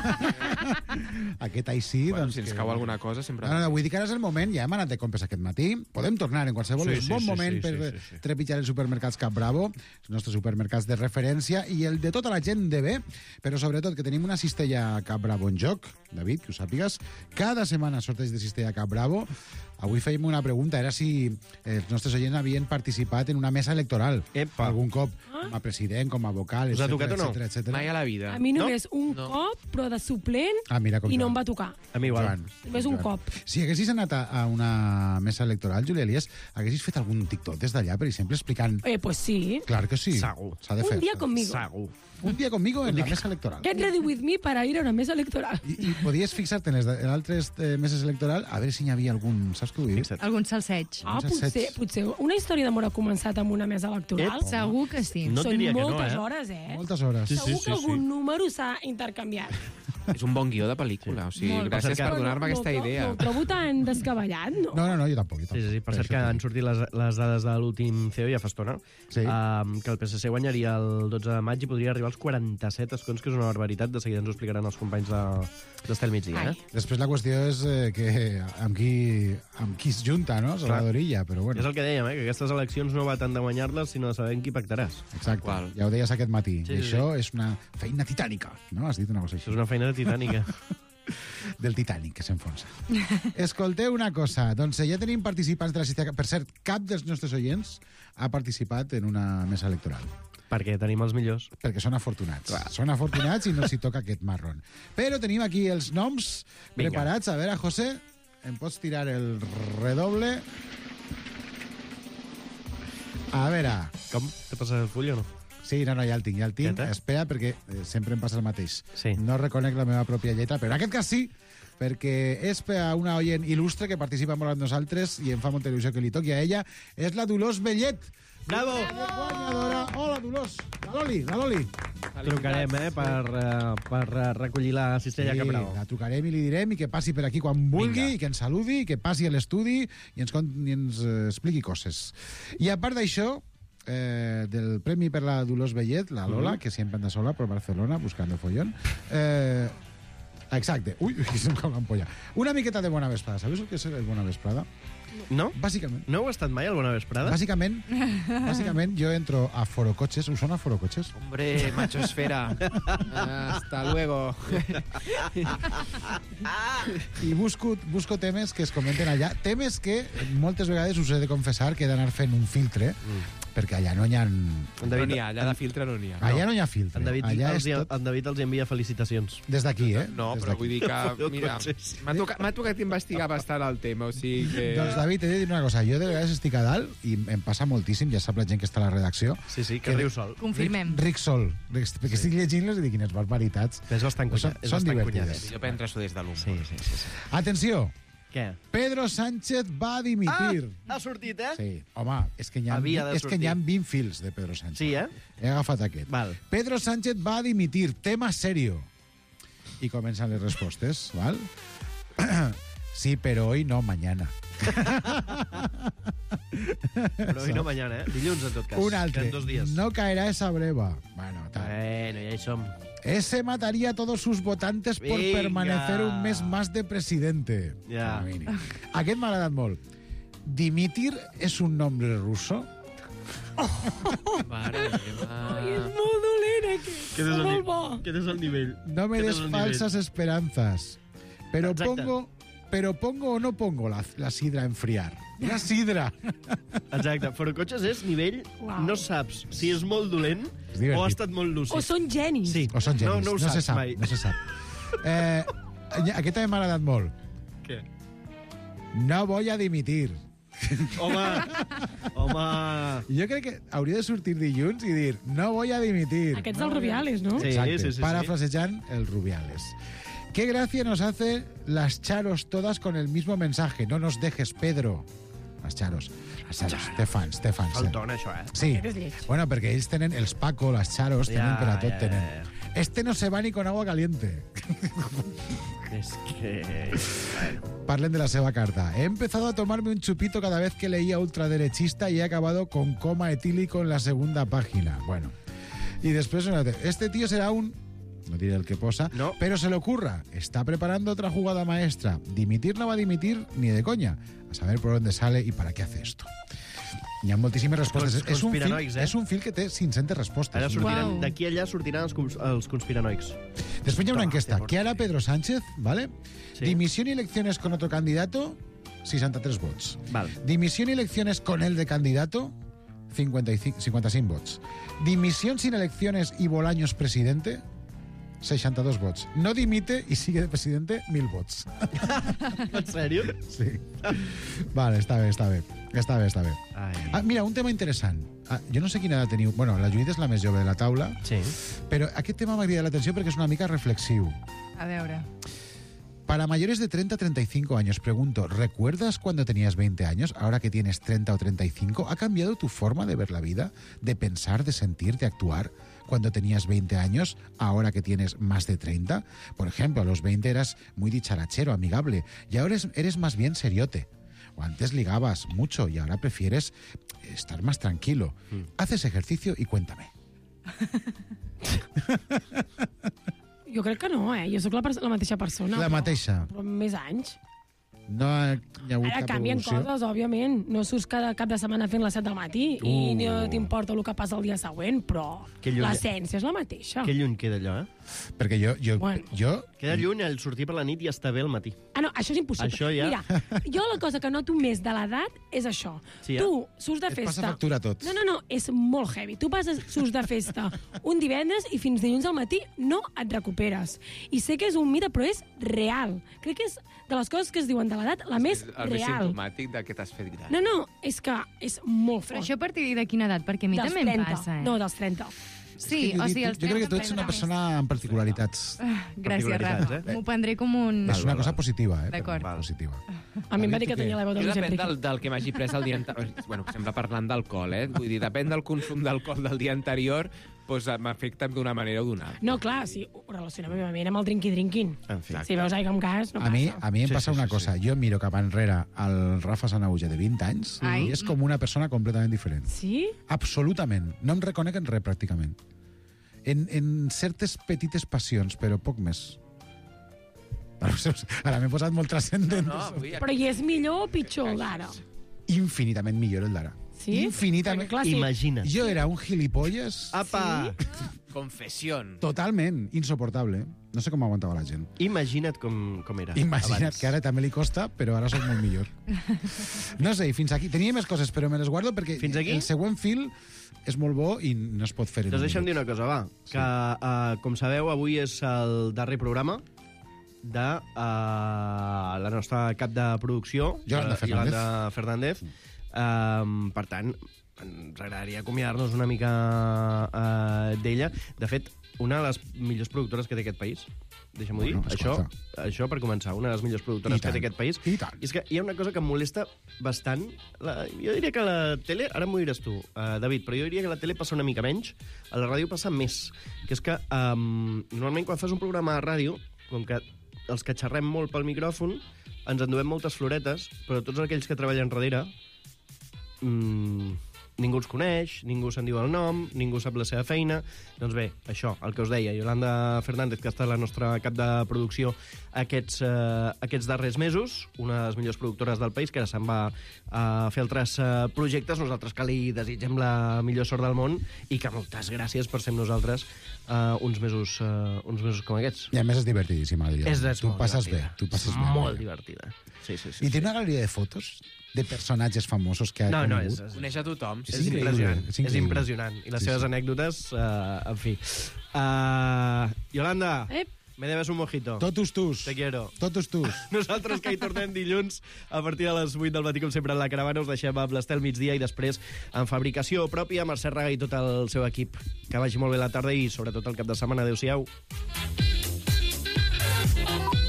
Aquest ai sí, Bueno, doncs... si ens que- cau alguna cosa, sempre... No, vull dir que ara és el moment, ja hem anat de compres aquest matí, podem tornar en qualsevol, és un bon moment per trepitjar els supermercats Cap Bravo, els nostres supermercats de referència, i el de tota la gent de bé, però sobretot que tenim una cistella Cap Bravo en joc, David, que ho sàpigues, cada setmana sorteig de cistella Cap Bravo. Avui fèiem una pregunta, era si els nostres oients havien participat en una mesa electoral, algun cop, com a president, com a vocal, Us ha etcètera, tocat o no? etcètera, etcètera. Mai a la vida. A mi només un cop, però de suplent, Ah, mira com i no Joan. em va tocar. A mi igual. Joan. Només un cop. Si haguessis anat a una mesa electoral, Júlia Elias, haguessis fet algun TikTok des d'allà, per exemple, explicant... Pues sí. Clar que sí. Segur. S'ha de fer. Un día conmigo. Segur. Un dia conmigo en la mesa electoral. Get ready with me para ir a una mesa electoral. I podies fixar-te en altres meses electorals a veure si hi havia algun... Saps què vull dir? Algun salseig. Ah, potser una història d'amor ha començat amb una mesa electoral. Segur que sí. No et Són diria que no, moltes eh? hores, eh? Moltes hores. Segur que algun número s'ha intercanviat. És un bon guió de pel·lícula. O sigui, Molt. gràcies per donar-me No, aquesta idea. No ho trobo tan descabellat, no? No, jo tampoc. Sí, per cert que han sortit les dades de l'últim CEO ja fa estona, Sí. que el PSC guanyaria el 12 de maig i podria arribar als 47 escons, que és una barbaritat. De seguida ens ho explicaran els companys d'Estel Migdia. Després la qüestió és que amb qui es junta, no? Salvadorilla, però bueno. És el que dèiem, que aquestes eleccions no va tant de guanyar-les, sinó de saber en qui pactaràs. Exacte, ja ho deies aquest matí. Sí, I sí, això és una feina titànica, no? Has dit una cosa així. És una feina titànica. Del Titanic, que s'enfonsa. Escolteu una cosa, doncs ja tenim participants de la cistella. Per cert, cap dels nostres oients ha participat en una mesa electoral. Perquè tenim els millors. Perquè són afortunats. Són afortunats i no s'hi toca aquest marron. Però tenim aquí els noms preparats. A veure, José, em pots tirar el redoble? A veure... Com? Te passa el full o no? Sí, no, ja el tinc. Espera, perquè sempre em passa el mateix. Sí. No reconec la meva pròpia lletra, però en aquest cas sí, perquè és per a una oient il·lustre que participa molt amb nosaltres i em fa molta il·lusió que li toqui a ella. És la Dolors Bellet. Bravo! Guanyadora. Hola, Dolors. La Loli. Trucarem, per recollir la cistella Cap Bravo. La trucarem i li direm i que passi per aquí quan vulgui, i que ens saludi, i que passi a l'estudi i ens expliqui coses. I a part d'això, del premi per la Dolors Bellet, la Lola, que siempre anda sola por Barcelona buscando follón. Exacte. Ui, se'm cau l'ampolla. Una miqueta de Bona Vesprada. Sabeu el que és el Bona Vesprada? No? Bàsicament. No heu estat mai al Bona Vesprada? Bàsicament, jo entro a Forocotxes. Us sona Forocotxes? Hombre, machosfera. Hasta luego. I busco temes que es comenten allà. Temes que moltes vegades us he de confessar que he d'anar fent un filtre, perquè allà no hi ha... No n'hi ha, allà de filtre no n'hi ha. Allà no hi ha filtre. En Allà David els envia felicitacions. Des d'aquí, eh? No, però vull dir que, mira, m'ha tocat investigar bastant el tema, o sigui que... Doncs, David, he de dir una cosa. Jo de vegades estic a dalt i em passa moltíssim, ja sap la gent que està a la redacció. Sí, que riu sol. Confirmem. Ric sol. Perquè estic llegint-les i dic quines barbaritats. És bastant cunyat. Són divertides. Jo prendre-s'ho des de l'humor. Sí. Atenció. Què? Pedro Sánchez va dimitir. Ha sortit, eh? Sí. Home, és que hi ha 20 fils de Pedro Sánchez. Sí, eh? He agafat aquest. Val. Pedro Sánchez va dimitir. Tema serio. I comencen les respostes, val? Sí, pero hoy no, mañana. Però hoy no mañana, Dilluns, en tot cas. Un altre. En 2 dies. No caerá esa breva. Bueno, Bueno, ya som. Ese mataría a todos sus votantes por Vinga. permanecer un mes más de presidente. Ja. Aquest m'ha agradat molt. ¿Dimitir es un nombre ruso? Mare meva. Ai, és molt dolent, aquest. És molt bo. Aquest és el nivell. No me Aquest des és el falsas nivell. esperanzas. Pero Exacte. pongo o no pongo la sidra a enfriar. La sidra. Exacte, Forocotxes és nivell... Uau. No saps si és molt dolent És divertit. o ha estat molt lúcid. O són genis. Sí. O són genis. No ho se saps sap, mai. no se sap. Aquest també m'ha agradat molt. Què? No voy a dimitir. Home! Jo crec que hauria de sortir dilluns i dir no voy a dimitir. Aquests dels Rubiales, no? Sí, Exacte, sí. parafrasejant el Rubiales. Qué gracia nos hace las Charos todas con el mismo mensaje. No nos dejes, Pedro. Las Charos. Stefans. Faltona, això, Sí. Aquest és lleig. Bueno, perquè ells tenen els Paco, les Charos, tenen per a tot, ja, tenen. ja. Este no se va ni con agua caliente. És que... Parlen de la seva carta. He empezado a tomarme un chupito cada vez que leía ultraderechista y he acabado con coma etílico en la segunda página. Bueno. Y después, este tío será un... No diré el que posa, No. pero se le ocurra. Está preparando otra jugada maestra. Dimitir no va a dimitir ni de coña. A saber por dónde sale y para qué hace esto. Hi ha moltíssimes respostes. Conspiranoics, És un fil que té 500 respostes. Ara sortiran, Uau. d'aquí a allà sortiran els conspiranoics. Después hay una encuesta. Hostia, ¿Qué hará Pedro Sánchez? ¿Vale? Sí. Dimisión y elecciones con otro candidato, 63 votos. Val. Dimisión y elecciones con él de candidato, 55 votos. Dimisión sin elecciones y Bolaños presidente, 62 votos. No dimite y sigue de presidente, 1.000 votos. En sèrio? Sí. Vale, està bé. Ai. Mira, un tema interessant. Jo no sé quina edat teniu. Bueno, la Judit és la més jove de la taula, Sí. però aquest tema m'ha cridat l'atenció perquè és una mica reflexiu. A veure. Para mayores de 30 a 35 años, pregunto, ¿recuerdas cuando tenías 20 años? Ahora que tienes 30 o 35, ¿ha cambiado tu forma de ver la vida, de pensar, de sentir, de actuar? Cuando tenías 20 años, ahora que tienes más de 30. Por ejemplo, a los 20 eras muy dicharachero, amigable, y ahora eres más bien seriote. O antes ligabas mucho y ahora prefieres estar más tranquilo. Haces ejercicio y cuéntame. Jo crec que no, Jo sóc la mateixa persona. La mateixa. Però amb més anys. No hi ha hagut Ara cap canvien evolució. coses, òbviament. No surts cada cap de setmana fent les 7 del matí i no t'importa el que passa el dia següent, però Que lluny. l'essència és la mateixa. Que lluny queda allò, Perquè jo Queda lluny el sortir per la nit i estar bé al matí. Ah, no, això és impossible. Això ja- Mira, jo la cosa que noto més de l'edat és això. Sí, Tu surts de Et festa... passa factura a tots. No, és molt heavy. Tu surts de festa un divendres i fins dilluns al matí no et recuperes. I sé que és un mite, però és real. Crec que és de les coses que es diuen de l'edat la més El més real. simptomàtic de que t'has fet gran. No, és que és molt Però fort. això a partir de quina edat? Perquè a mi Dels també em 30. passa, No, dels 30. Sí, o sigui, els jo crec que tu 30 ets una més. persona amb particularitats. Gràcies, Rafa. M'ho prendré com un... És una cosa positiva, D'acord. Positiva. A mi em va dir que tenia la veu de Jo Luis depèn Enrique. del que m'hagi pres el dia anterior. Bueno, sempre parlant d'alcohol, Vull dir, depèn del consum d'alcohol del dia anterior, doncs m'afecta d'una manera o d'una altra. No, clar, si ho relacionem òbviament amb el drinking. En fi. Si veus aigua amb gas, no A mi passa. em passa una cosa. Jo miro cap enrere al Rafa Sanauja de 20 anys Ai. i és com una persona completament diferent. Sí? Absolutament. No em reconec en res, pràcticament. En certes petites passions, però poc més. Ara m'he posat molt transcendent. Però i és millor o pitjor d'ara? Infinitament millor el d'ara. Sí? Infinitament. Perquè, clar, sí. Imagina't. Jo era un gilipolles Apa! Confessió. totalment insoportable. No sé com aguantava la gent. Imagina't com era Imagina't abans. que ara també li costa, però ara soc molt millor. No sé, i fins aquí. Tenia més coses, però me les guardo perquè Fins aquí? el següent fil és molt bo i no es pot fer en Doncs un deixa'm minut. dir una cosa, va. Que, com sabeu, avui és el darrer programa de la nostra cap de producció, Yolanda Fernández. Yolanda Fernández. Per tant, ens agradaria acomiadar-nos una mica d'ella. De fet, una de les millors productores que té aquest país. Deixa'm-ho dir. Això per començar. Una de les millors productores que té aquest país. I tant. I és que hi ha una cosa que em molesta bastant. Jo diria que la tele... Ara m'ho diràs tu, David, però jo diria que la tele passa una mica menys. A la ràdio passa més. Que és que normalment quan fas un programa de ràdio, com que els que xerrem molt pel micròfon, ens enduvem moltes floretes, però tots aquells que treballen darrere ningú els coneix, ningú se'n diu el nom, ningú sap la seva feina. Doncs bé, això, el que us deia, Yolanda Fernández, que ha estat la nostra cap de producció aquests darrers mesos, una de les millors productores del país, que ara se'n va a fer altres projectes. Nosaltres que li desitgem la millor sort del món i que moltes gràcies per ser amb nosaltres uns mesos com aquests. I a més és divertidíssima, diria. Tu passes bé. Molt divertida. Sí. I té una galeria de fotos de personatges famosos que ha conegut? No, coneix a tothom. És impressionant. I les seves anècdotes, en fi. Yolanda, me debes un mojito. Totus tus. Te quiero. Totus tus. Nosaltres que hi tornem dilluns a partir de les 8 del matí, com sempre, en la caravana. Us deixem amb l'Estel migdia i després en fabricació pròpia, Mercè Raga i tot el seu equip. Que vagi molt bé la tarda i sobretot el cap de setmana. Adéu-siau.